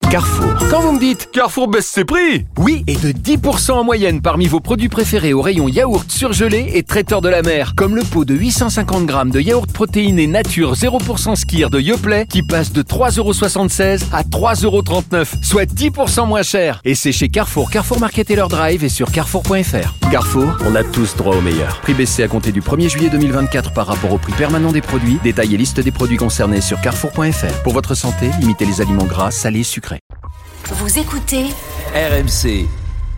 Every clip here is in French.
Carrefour. Quand vous me dites Carrefour baisse ses prix. oui, et de 10% en moyenne parmi vos produits préférés au rayon yaourt surgelé et traiteur de la mer, comme le pot de 850 grammes de yaourt protéiné nature 0% Skyr de Yoplait qui passe de 3,76€ à 3,39€, soit 10% moins cher. Et c'est chez Carrefour, Carrefour Market et leur drive et sur carrefour.fr. Carrefour, on a tous droit au meilleur. Prix baissé à compter du 1er juillet 2024 par rapport au prix permanent des produits. Détail et liste des produits concernés sur carrefour.fr. Pour votre santé, limitez les aliments gras, salés et sucrés. Vous écoutez RMC.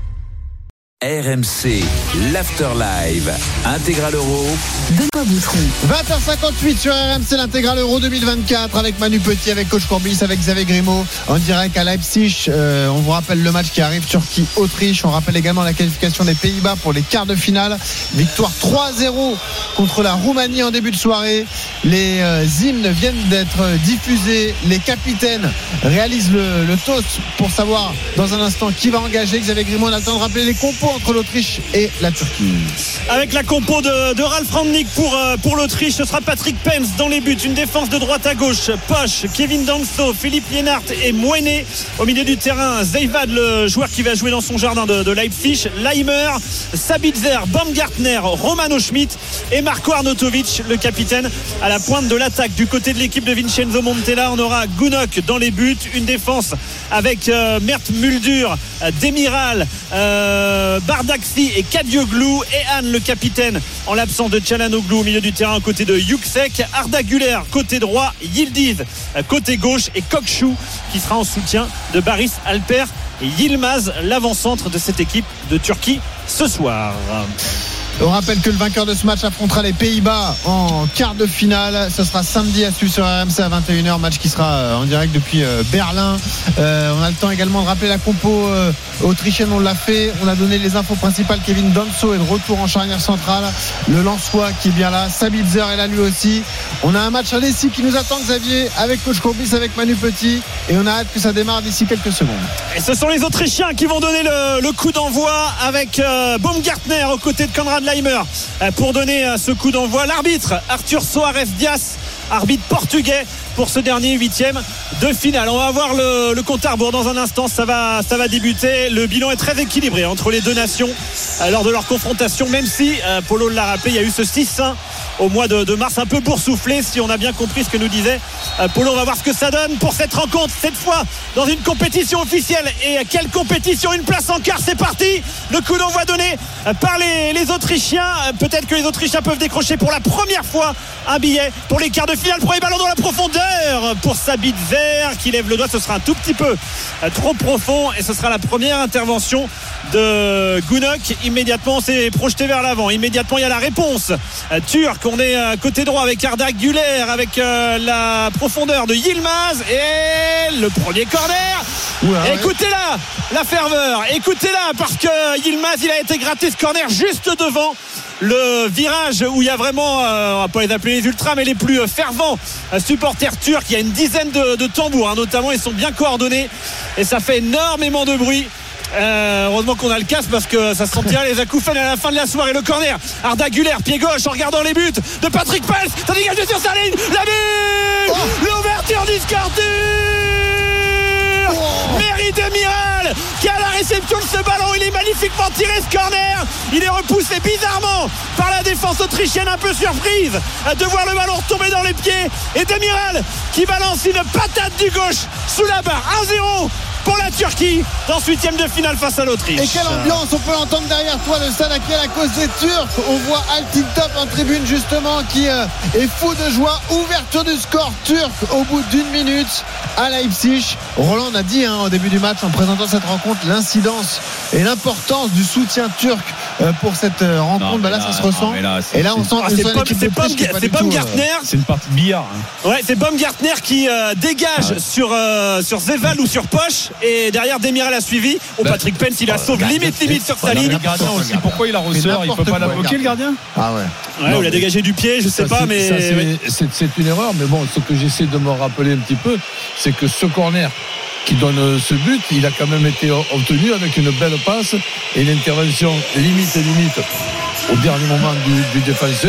RMC, l'Afterlive, Intégral Euro. Benoît Boutron. 20h58 sur RMC, l'Intégral Euro 2024 avec Manu Petit, avec Coach Courbis, avec Xavier Grimaud en direct à Leipzig. On vous rappelle le match qui arrive, Turquie-Autriche. On rappelle également la qualification des Pays-Bas pour les quarts de finale. Victoire 3-0 contre la Roumanie en début de soirée. Les hymnes viennent d'être diffusés. Les capitaines réalisent le toast pour savoir dans un instant qui va engager. Xavier Grimaud, on a le temps de rappeler les compos entre l'Autriche et la Turquie. Avec la compo de Ralf Rangnick pour l'Autriche, ce sera Patrick Pence dans les buts, une défense de droite à gauche, Posch, Kevin Danso, Philippe Lienhardt et Mouenet. Au milieu du terrain, Zeivad, le joueur qui va jouer dans son jardin de Leipzig, Leimer, Sabitzer, Baumgartner, Romano Schmidt et Marco Arnautovic, le capitaine, à la pointe de l'attaque. Du côté de l'équipe de Vincenzo Montella, on aura Gunok dans les buts, une défense avec Mert Muldur, Demiral, Bardaxi et Kadioglu, et Anne, le capitaine, en l'absence de Çalhanoğlu au milieu du terrain aux côtés de Yüksek, Arda Güler côté droit, Yildiz côté gauche et Kokchu qui sera en soutien de Barış Alper et Yilmaz, l'avant-centre de cette équipe de Turquie ce soir. On rappelle que le vainqueur de ce match affrontera les Pays-Bas en quart de finale. Ce sera samedi à suivre sur RMC à 21h. Match qui sera en direct depuis Berlin. On a le temps également de rappeler la compo autrichienne. On l'a fait. On a donné les infos principales. Kevin Danso est de retour en charnière centrale. Le Lensois qui est bien là. Sabitzer est là lui aussi. On a un match à Lessie qui nous attend, Xavier, avec Coach Courbis, avec Manu Petit. Et on a hâte que ça démarre d'ici quelques secondes. Et ce sont les Autrichiens qui vont donner le coup d'envoi avec Baumgartner aux côtés de Konrad Leimer pour donner ce coup d'envoi. L'arbitre Arthur Soares Dias, arbitre portugais pour ce dernier 8e de finale. On va voir le compte à rebours dans un instant. Ça va débuter. Le bilan est très équilibré entre les deux nations lors de leur confrontation, même si Polo l'a rappelé, il y a eu ce 6-1 au mois de mars, un peu boursouflé, si on a bien compris ce que nous disait Polo. On va voir ce que ça donne pour cette rencontre, cette fois dans une compétition officielle. Et quelle compétition, une place en quart, c'est parti. Le coup d'envoi donné par les Autrichiens. Peut-être que les Autrichiens peuvent décrocher pour la première fois un billet pour les quarts de finale. Premier ballon dans la profondeur pour Sabitzer qui lève le doigt. Ce sera un tout petit peu trop profond et ce sera la première intervention de Gunok. Immédiatement on s'est projeté vers l'avant. Immédiatement il y a la réponse turque. On est côté droit avec Arda Güler, avec la profondeur de Yilmaz et le premier corner. Ouais. Écoutez-la, la ferveur, écoutez-la, parce que Yilmaz, il a été gratté ce corner juste devant le virage où il y a vraiment, on va pas les appeler les ultras, mais les plus fervents supporters turcs. Il y a une dizaine de tambours, notamment, ils sont bien coordonnés et ça fait énormément de bruit. Heureusement qu'on a le casque parce que ça se sentira les acouphènes à la fin de la soirée. Le corner, Arda Güler, pied gauche en regardant les buts de Patrick Pence, ça dégage sur sa ligne, la but, l'ouverture du score turc. Merih Demiral qui a la réception de ce ballon. Il est magnifiquement tiré ce corner. Il est repoussé bizarrement par la défense autrichienne, un peu surprise de voir le ballon retomber dans les pieds. Et Demiral qui balance une patate du gauche sous la barre. 1-0 pour la Turquie dans ce 8e de finale face à l'Autriche. Et quelle ambiance, on peut l'entendre derrière toi, le stade à qui est la cause des Turcs. On voit Altintop en tribune justement qui est fou de joie. Ouverture du score turc au bout d'une minute à Leipzig. Roland a dit au début du match en présentant cette rencontre l'incidence et l'importance du soutien turc pour cette rencontre. Là ça se ressent. Et là on sent c'est Baumgartner. C'est une partie de billard. Ouais, c'est Baumgartner qui dégage sur Zeval ou sur Posch. Et derrière Demiral a suivi. Patrick Pence il a sauvé limite sur sa ligne. Le gardien aussi, pourquoi il la ressort? Il peut pas la bloquer le gardien? Ah ouais. Ouais, il a dégagé du pied, je sais pas, mais c'est une erreur. Mais bon, ce que j'essaie de me rappeler un petit peu, c'est que ce corner qui donne ce but, il a quand même été obtenu avec une belle passe et une intervention limite au dernier moment du défenseur.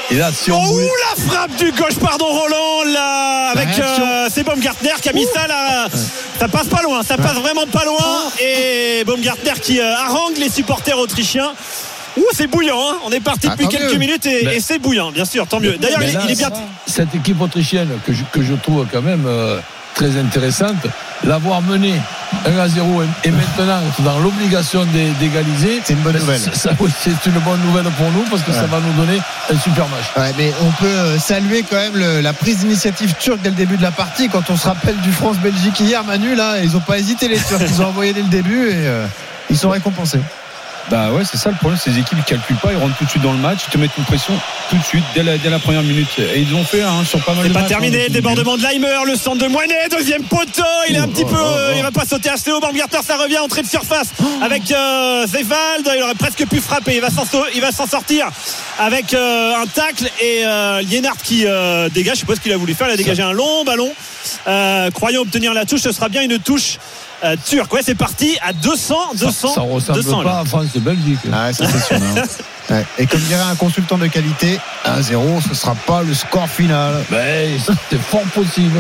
Et là, si on voulait... la frappe du gauche, pardon Roland, là, avec c'est Baumgartner qui a mis ça là. Ça passe pas loin, ça passe vraiment pas loin. Et Baumgartner qui harangue les supporters autrichiens. C'est bouillant, hein. On est parti depuis quelques minutes et c'est bouillant, bien sûr, tant mieux. D'ailleurs, il est bien. Cette équipe autrichienne que je trouve quand même très intéressante, l'avoir menée 1-0 et maintenant dans l'obligation d'égaliser, c'est une bonne nouvelle. C'est une bonne nouvelle pour nous parce que ça va nous donner un super match. Ouais, mais on peut saluer quand même la prise d'initiative turque dès le début de la partie. Quand on se rappelle du France-Belgique hier, Manu, là, ils n'ont pas hésité les Turcs. Ils ont envoyé dès le début et ils sont récompensés. Bah ouais, c'est ça le problème, ces équipes ne calculent pas, ils rentrent tout de suite dans le match, ils te mettent une pression tout de suite dès la première minute. Et ils l'ont fait sur pas mal de matchs. C'est pas terminé, le débordement de Leimer, le centre de Moinet, deuxième poteau, il est un petit peu, il va pas sauter assez haut. Baumgartner, ça revient, entrée de surface avec Zewald, il aurait presque pu frapper, il va s'en sortir avec un tacle et Liénard qui dégage, je sais pas ce qu'il a voulu faire, il a dégagé un long ballon, croyant obtenir la touche, ce sera bien une touche turc. Ouais, c'est parti à 200. Ça ressemble 200, pas à France-Belgique. Ah, ça c'est sûr. Ouais. Et comme dirait un consultant de qualité, 1-0, ce ne sera pas le score final. Mais c'est fort possible.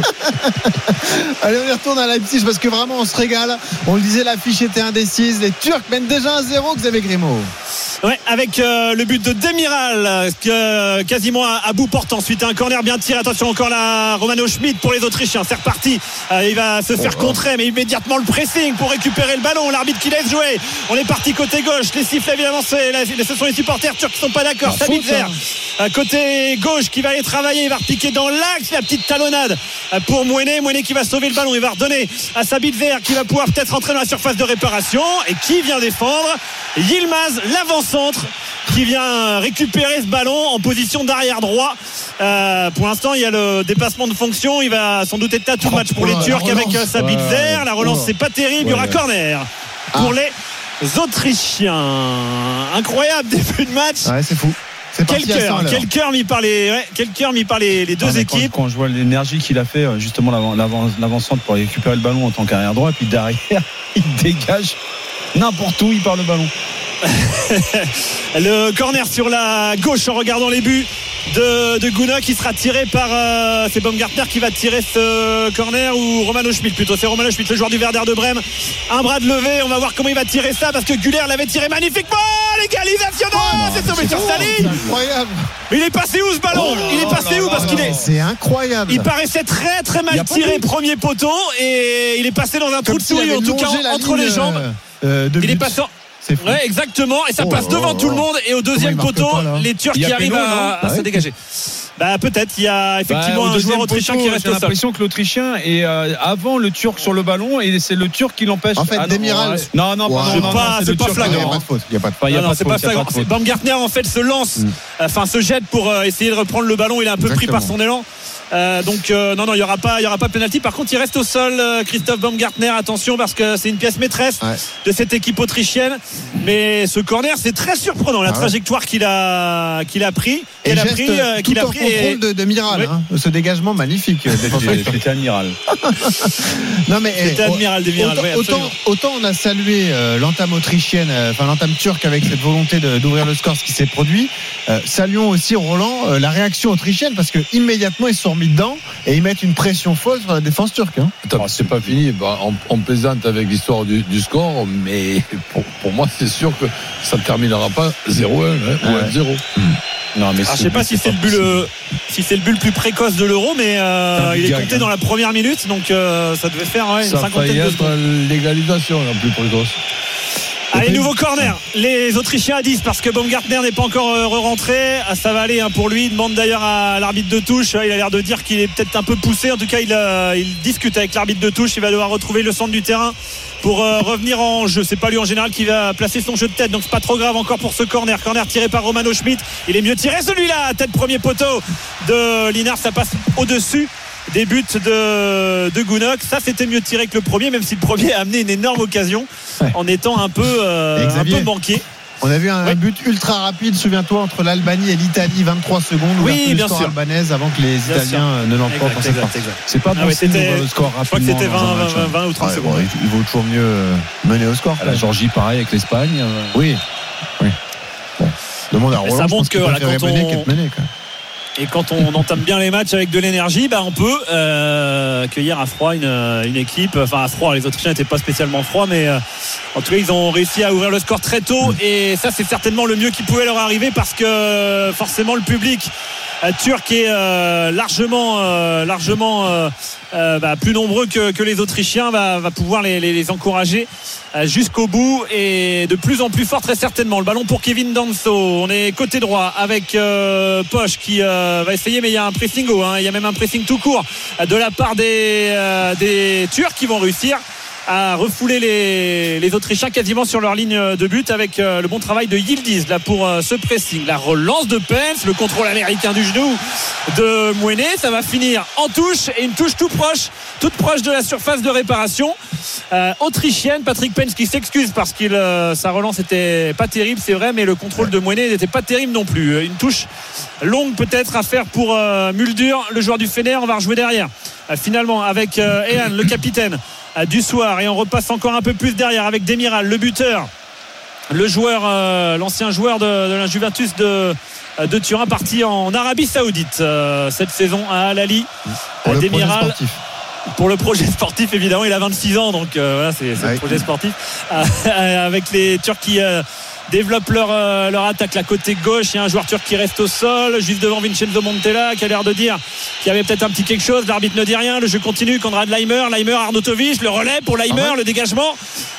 Allez, on y retourne à Leipzig parce que vraiment on se régale. On le disait, l'affiche était indécise. Les Turcs mènent déjà 1-0, Xavier Grimaud. Ouais, avec le but de Demiral quasiment à bout portant. Ensuite un corner bien tiré, attention encore là, Romano Schmid pour les Autrichiens, c'est reparti, il va se faire contrer mais immédiatement le pressing pour récupérer le ballon, l'arbitre qui laisse jouer, on est parti côté gauche, les sifflets évidemment ce sont les supporters turcs qui sont pas d'accord. Sabitzer côté gauche qui va aller travailler, il va repiquer dans l'axe, la petite talonnade pour Moinet qui va sauver le ballon, il va redonner à Sabitzer qui va pouvoir peut-être rentrer dans la surface de réparation et qui vient défendre Yilmaz, l'avant-centre qui vient récupérer ce ballon en position d'arrière droit. Pour l'instant il y a le dépassement de fonction, il va sans doute être là tout le match pour les Turcs avec Sabitzer. La relance c'est pas terrible, il y aura corner pour les Autrichiens. Incroyable début de match. Ouais, c'est fou. Quel cœur mis par les deux équipes. Quand je vois l'énergie qu'il a fait justement l'avant-centre pour récupérer le ballon en tant qu'arrière droit, et puis derrière il dégage n'importe où, il part le ballon. Le corner sur la gauche en regardant les buts de Gunnar qui sera tiré par c'est Baumgartner qui va tirer ce corner ou Romano Schmid plutôt. C'est Romano Schmid, le joueur du Werder de Brême. Un bras de levé, on va voir comment il va tirer ça parce que Güler l'avait tiré magnifiquement. L'égalisation, c'est tombé sur sa ligne. Incroyable. Mais il est passé où ce ballon? Il est passé où? Parce qu'il est. C'est incroyable. Il paraissait très très mal tiré premier poteau et il est passé dans un trou de souris en tout cas entre les jambes. Il est passé. Ouais, exactement, et ça passe devant tout le monde et au deuxième poteau les Turcs qui arrivent à se dégager. Bah peut-être il y a effectivement un joueur autrichien qui reste au sol. J'ai l'impression que l'Autrichien est avant le Turc sur le ballon et c'est le Turc qui l'empêche. En fait, Demiral. Non, c'est pas flagrant. Il n'y a pas de faute. C'est pas flagrant. Baumgartner en fait se lance, se jette pour essayer de reprendre le ballon. Il est un peu pris par son élan. Donc non, il y aura pas de penalty. Par contre il reste au sol, Christophe Baumgartner, attention parce que c'est une pièce maîtresse de cette équipe autrichienne. Mais ce corner c'est très surprenant, la trajectoire qu'il a pris et qu'il a pris contrôle de Miral, ce dégagement magnifique. C'était admiral. Non mais c'était admiral de Miral. Autant on a salué l'entame autrichienne, l'entame turque avec cette volonté d'ouvrir le score, ce qui s'est produit. Saluons aussi Roland la réaction autrichienne parce que immédiatement ils se sont mis dedans et ils mettent une pression folle sur la défense turque. Attends, c'est pas fini. On plaisante avec l'histoire du score, mais pour moi c'est sûr que ça ne terminera pas 0-1 ou 1-0. Non, mais je sais pas si c'est le but le plus précoce de l'Euro, mais il est compté dans la première minute, donc ça devait faire une cinquantaine de secondes. L'égalisation la plus précoce. Allez, nouveau corner. Les Autrichiens à 10 parce que Baumgartner n'est pas encore rentré. Ça va aller pour lui. Il demande d'ailleurs à l'arbitre de touche. Il a l'air de dire qu'il est peut-être un peu poussé. En tout cas, il discute avec l'arbitre de touche. Il va devoir retrouver le centre du terrain pour revenir en jeu. C'est pas lui en général qui va placer son jeu de tête, donc c'est pas trop grave encore pour ce corner. Corner tiré par Romano Schmid. Il est mieux tiré celui-là. Tête premier poteau de Lienard. Ça passe au-dessus des buts de Gunnar. Ça c'était mieux tiré que le premier, même si le premier a amené une énorme occasion en étant un peu manqué. On a vu un but ultra rapide, souviens-toi, entre l'Albanie et l'Italie, 23 secondes. Oui, bien sûr. Albanaise avant que les Italiens ne l'emportent dans cette partie. C'est pas possible le score rapidement. Je crois que c'était 20 ou 30 secondes. Bon, il vaut toujours mieux mener au score. La Géorgie, pareil avec l'Espagne. Oui. Bon. Demande à Roland. Ça montre que quand Et quand on entame bien les matchs avec de l'énergie, on peut accueillir à froid une équipe. Enfin, à froid, les Autrichiens n'étaient pas spécialement froids, mais en tout cas, ils ont réussi à ouvrir le score très tôt. Et ça, c'est certainement le mieux qui pouvait leur arriver parce que forcément, le public turc est largement plus nombreux que les Autrichiens, va pouvoir les encourager jusqu'au bout et de plus en plus fort très certainement. Le ballon pour Kevin Danso, on est côté droit avec Posch qui va essayer, mais il y a un pressing haut, il y a même un pressing tout court de la part des Turcs qui vont réussir à refouler les Autrichiens quasiment sur leur ligne de but avec le bon travail de Yildiz là pour ce pressing. La relance de Pence, le contrôle américain du genou de Mouene, ça va finir en touche et une touche toute proche de la surface de réparation autrichienne. Patrick Pence qui s'excuse parce que sa relance était pas terrible, c'est vrai, mais le contrôle de Mouene n'était pas terrible non plus. Une touche longue peut-être à faire pour Muldur, le joueur du Fener. On va rejouer derrière finalement avec Ehan, le capitaine du soir, et on repasse encore un peu plus derrière avec Demiral, le buteur, le joueur, l'ancien joueur de la Juventus de Turin, parti en Arabie Saoudite cette saison à Al Ahly. Demiral, pour le projet sportif évidemment, il a 26 ans, donc voilà, c'est le projet sportif avec les Turcs qui développent leur attaque. La côté gauche, il y a un joueur turc qui reste au sol juste devant Vincenzo Montella, qui a l'air de dire qu'il y avait peut-être un petit quelque chose. L'arbitre ne dit rien, le jeu continue. Konrad Laimer, Arnautovic, le relais pour Laimer, le dégagement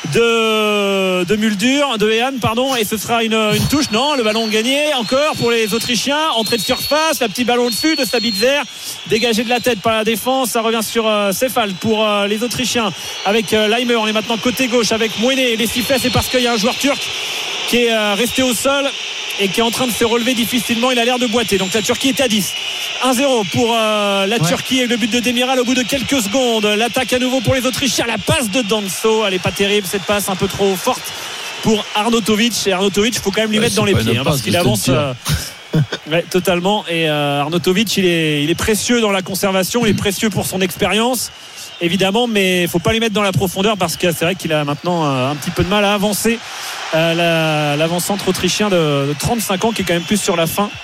de Muldur, de Ehan, pardon, et ce sera une touche. Non, le ballon gagné encore pour les Autrichiens. Entrée de surface, la petit ballon dessus de Sabitzer, dégagé de la tête par la défense. Ça revient sur Cefal pour les Autrichiens avec Laimer. On est maintenant côté gauche avec Mouene. Les sifflets, c'est parce qu'il y a un joueur turc qui est resté au sol et qui est en train de se relever difficilement. Il a l'air de boiter. Donc la Turquie est à 10. 1-0 pour la Turquie avec le but de Demiral au bout de quelques secondes. L'attaque à nouveau pour les Autrichiens. La passe de Danso, elle n'est pas terrible cette passe, un peu trop forte pour Arnautovic. Et Arnautovic, il faut quand même lui mettre dans les pieds parce qu'il avance totalement. Et Arnautovic, il est précieux dans la conservation, il est précieux pour son expérience évidemment, mais il ne faut pas les mettre dans la profondeur parce que c'est vrai qu'il a maintenant un petit peu de mal à avancer. L'avant-centre autrichien de 35 ans qui est quand même plus sur la fin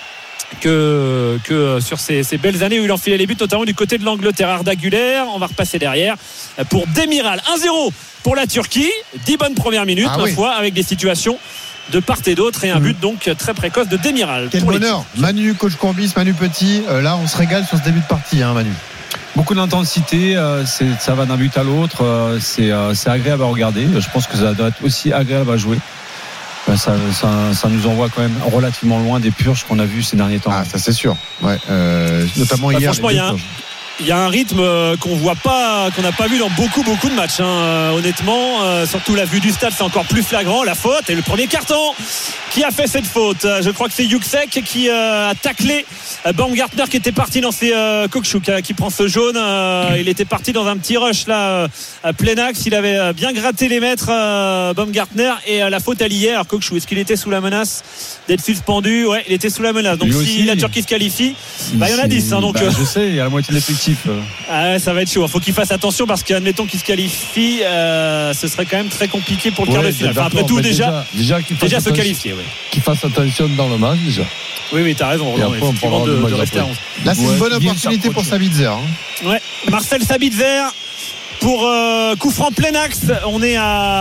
que sur ces belles années où il enfilait les buts, notamment du côté de l'Angleterre. Arda Güler, on va repasser derrière pour Demiral. 1-0 pour la Turquie, 10 bonnes premières minutes fois, avec des situations de part et d'autre et un but donc très précoce de Demiral. Quel bonheur. Manu, coach Courbis, Manu Petit, là on se régale sur ce début de partie, Manu. Beaucoup d'intensité, ça va d'un but à l'autre, c'est agréable à regarder. Je pense que ça doit être aussi agréable à jouer. Ça nous envoie quand même relativement loin des purges qu'on a vues ces derniers temps. Ah, ça c'est sûr. Ouais, notamment hier. Franchement, il y a un rythme qu'on voit pas, qu'on n'a pas vu dans beaucoup de matchs. Honnêtement, surtout la vue du stade, c'est encore plus flagrant. La faute et le premier carton. Qui a fait cette faute? Je crois que c'est Yuksek qui a taclé Baumgartner qui était parti dans ses Kokchuk qui prend ce jaune. Il était parti dans un petit rush là à plein axe. Il avait bien gratté les mètres Baumgartner et la faute à l'hier. Alors Kokchuk, est-ce qu'il était sous la menace d'être suspendu? Ouais, il était sous la menace. Donc si la Turquie se qualifie, il y en a 10. Donc je sais, il y a la moitié de l'effectif. Ça va être chaud. Il faut qu'il fasse attention parce qu'admettons qu'il se qualifie, ce serait quand même très compliqué pour le quart de finale. Enfin, après tout, déjà se qualifier. Ouais. Qu'il fasse attention dans le match déjà. Oui, t'as raison. Effectivement, de rester à 11. Là, c'est une bonne opportunité pour Sabitzer. Ouais, Marcel Sabitzer pour coup franc plein axe. On est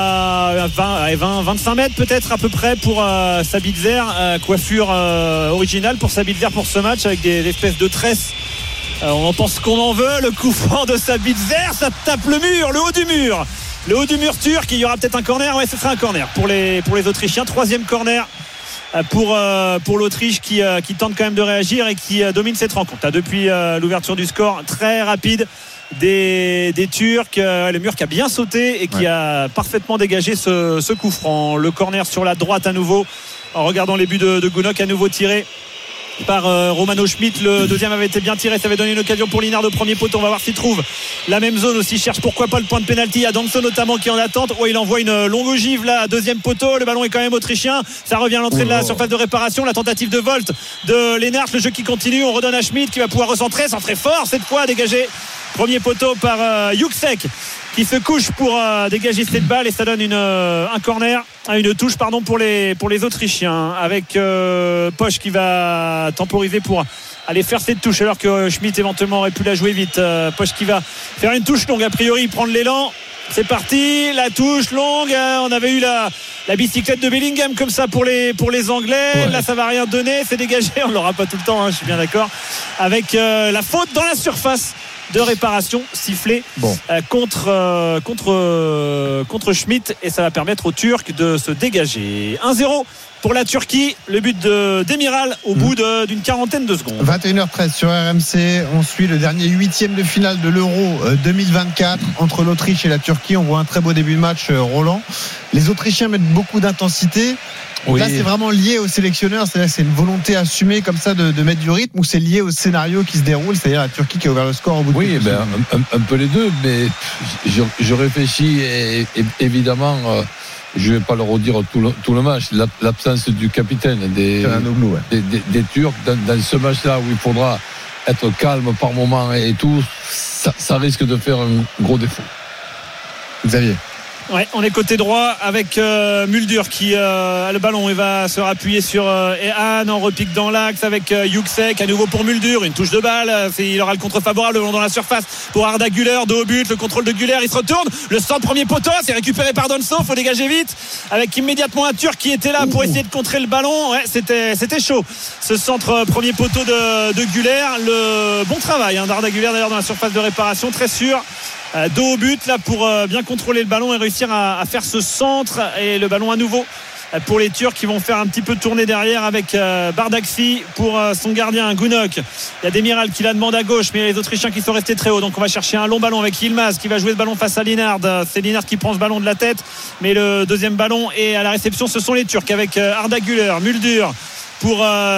à 25 mètres peut-être à peu près pour Sabitzer. Coiffure originale pour Sabitzer pour ce match avec des espèces de tresses. On en pense qu'on en veut. Le coup franc de Sabitzer, ça tape le mur, le haut du mur. Le haut du mur turc, il y aura peut-être un corner. Ouais, ce sera un corner pour les Autrichiens. 3e corner pour l'Autriche qui tente quand même de réagir et qui domine cette rencontre. Depuis l'ouverture du score très rapide des Turcs, le mur qui a bien sauté et qui a parfaitement dégagé ce coup franc. Le corner sur la droite à nouveau en regardant les buts de Gunok, à nouveau tiré par Romano Schmidt. Le deuxième avait été bien tiré, ça avait donné une occasion pour Linard de premier poteau. On va voir s'il trouve la même zone aussi, cherche pourquoi pas le point de pénalty à Danso notamment qui est en attente. Il envoie une longue ogive là, deuxième poteau, le ballon est quand même autrichien, ça revient à l'entrée de la surface de réparation. La tentative de Volt de Lennart, le jeu qui continue, on redonne à Schmidt qui va pouvoir recentrer, centrer fort cette fois, dégagé premier poteau par Yuksek qui se couche pour dégager cette balle et ça donne un corner, une touche pour les Autrichiens avec Posch qui va temporiser pour aller faire cette touche alors que Schmitt éventuellement aurait pu la jouer vite. Poche qui va faire une touche longue, a priori prendre l'élan. C'est parti, la touche longue. On avait eu la bicyclette de Bellingham comme ça pour les Anglais. Ouais. Là ça va rien donner, c'est dégagé. On ne l'aura pas tout le temps, je suis bien d'accord. Avec la faute dans la surface de réparation sifflée contre Schmitt, et ça va permettre aux Turcs de se dégager. 1-0 pour la Turquie, le but d'Emiral au bout d'une quarantaine de secondes. 21h13 sur RMC. On suit le dernier 8e de finale de l'Euro 2024 entre l'Autriche et la Turquie. On voit un très beau début de match, Roland. Les Autrichiens mettent beaucoup d'intensité. Oui. Là, c'est vraiment lié au sélectionneur, c'est-à-dire que c'est une volonté assumée comme ça de mettre du rythme, ou c'est lié au scénario qui se déroule, c'est-à-dire la Turquie qui a ouvert le score au bout de Oui, un peu les deux, mais je réfléchis et évidemment, je ne vais pas le redire tout le match. L'absence du capitaine des Turcs dans ce match-là où il faudra être calme par moment et tout, ça risque de faire un gros défaut. Xavier. Ouais, on est côté droit avec Muldur qui a le ballon. Il va se rappuyer sur Ehan, en repique dans l'axe avec Yüksek, à nouveau pour Muldur, une touche de balle. Il aura le contre favorable dans la surface pour Arda Güler, dos au but, le contrôle de Güler, il se retourne, le centre premier poteau, c'est récupéré par Donso, faut dégager vite, avec immédiatement un Turc qui était là pour essayer de contrer le ballon. Ouais, c'était chaud ce centre premier poteau de Güler. Le bon travail d'Arda Güler d'ailleurs dans la surface de réparation, très sûr. Dos au but là pour bien contrôler le ballon et réussir à faire ce centre, et le ballon à nouveau pour les Turcs qui vont faire un petit peu tourner derrière avec Bardakci pour son gardien Gunok. Il y a Demiral qui la demande à gauche, mais il y a les Autrichiens qui sont restés très haut, donc on va chercher un long ballon avec Yilmaz qui va jouer ce ballon face à Linard. C'est Linard qui prend ce ballon de la tête, mais le deuxième ballon est à la réception, ce sont les Turcs avec Arda Güler, Muldur pour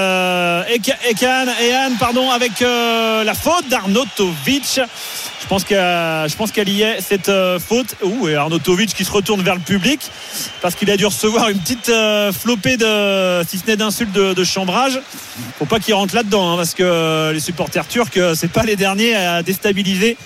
Ehan, avec la faute d'Arnautovic. Je pense qu'elle y est, cette faute. Et Arnautovic qui se retourne vers le public parce qu'il a dû recevoir une petite flopée si ce n'est d'insultes de chambrage. Faut pas qu'il rentre là-dedans, parce que les supporters turcs, c'est pas les derniers à déstabiliser.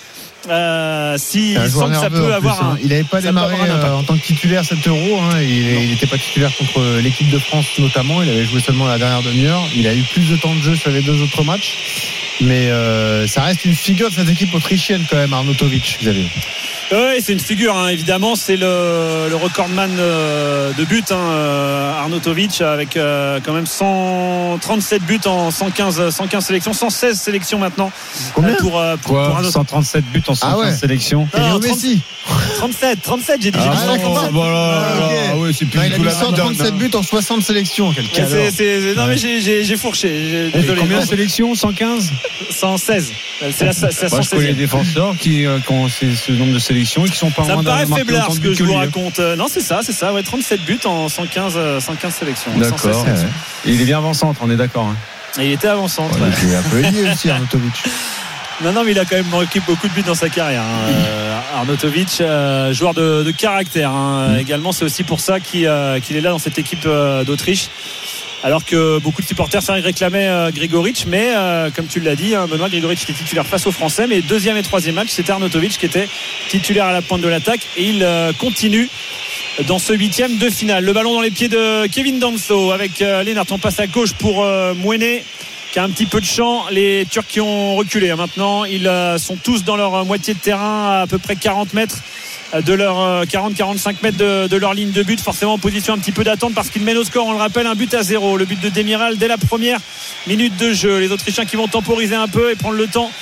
Si il sent que ça peut avoir il n'avait pas démarré en tant que titulaire cet Euro, il n'était pas titulaire contre l'équipe de France notamment, il avait joué seulement la dernière demi-heure, il a eu plus de temps de jeu sur les deux autres matchs, mais ça reste une figure de cette équipe autrichienne quand même, Arnautovic, Xavier. Oui, c'est une figure, évidemment, c'est le recordman de buts, Arnautovic, avec quand même 137 buts en 115 sélections, 116 sélections maintenant. Combien pour 137 buts en 115 sélections. Léo Messi. 37 j'ai dit. C'est plus il a mis 137 buts en 60 sélections. Quel cadeau. Non, mais j'ai fourché. Désolé. Combien de sélections? 115 116. C'est la 116. Moi, je connais les défenseurs qui ont ce nombre de sélections et qui sont pas ça me paraît faiblard ce que je vous lui. raconte. Non, c'est ça, 37 buts en 115 sélections. D'accord. Et il est bien avant-centre, on est d'accord. Et il était avant-centre. Il est un peu lié aussi, Arnautovic. Non, mais il a quand même marqué beaucoup de buts dans sa carrière. Arnautovic, joueur de caractère. Également, c'est aussi pour ça qu'il est là dans cette équipe d'Autriche. Alors que beaucoup de supporters réclamaient Grigoric, mais comme tu l'as dit, Benoît, Grigoric était titulaire face aux Français, mais deuxième et troisième match, c'était Arnautovic qui était titulaire à la pointe de l'attaque, et il continue dans ce 8e de finale. Le ballon dans les pieds de Kevin Danso avec Lennart. On passe à gauche pour Mouenet qui a un petit peu de champ. Les Turcs qui ont reculé maintenant, ils sont tous dans leur moitié de terrain, à peu près 40 mètres de leur 40-45 mètres de leur ligne de but, forcément en position un petit peu d'attente parce qu'ils mènent au score, on le rappelle, 1-0. Le but de Demiral dès la première minute de jeu. Les Autrichiens qui vont temporiser un peu et prendre le temps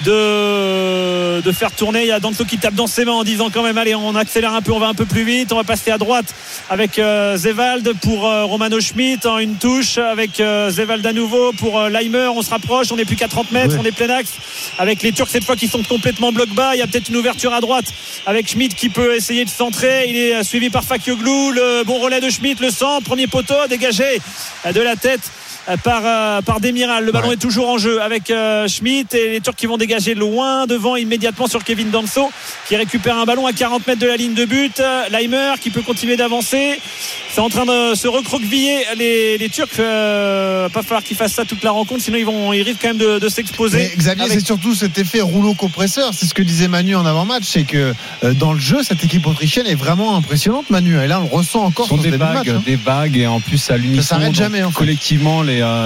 de faire tourner. Il y a Danso qui tape dans ses mains en disant quand même allez, on accélère un peu, on va un peu plus vite, on va passer à droite avec Zewald pour Romano Schmitt, une touche avec Zewald à nouveau pour Leimer. On se rapproche, on n'est plus qu'à 30 mètres, on est plein axe avec les Turcs cette fois qui sont complètement bloc bas. Il y a peut-être une ouverture à droite avec Schmitt qui peut essayer de centrer. Il est suivi par Fakioglou. Le bon relais de Schmitt, le centre, premier poteau dégagé de la tête par Demiral. Le ballon est toujours en jeu avec Schmitt, et les Turcs qui vont dégager loin devant immédiatement sur Kevin Danso qui récupère un ballon à 40 mètres de la ligne de but. Leimer qui peut continuer d'avancer. C'est en train de se recroqueviller les Turcs. Pas falloir qu'ils fassent ça toute la rencontre, sinon ils risquent quand même de s'exposer. Mais Xavier, c'est surtout cet effet rouleau compresseur. C'est ce que disait Manu en avant-match, c'est que dans le jeu, cette équipe autrichienne est vraiment impressionnante, Manu. Et là, on le ressent encore sur des vagues, et en plus à l'unisson. Ça s'arrête jamais. Collectivement,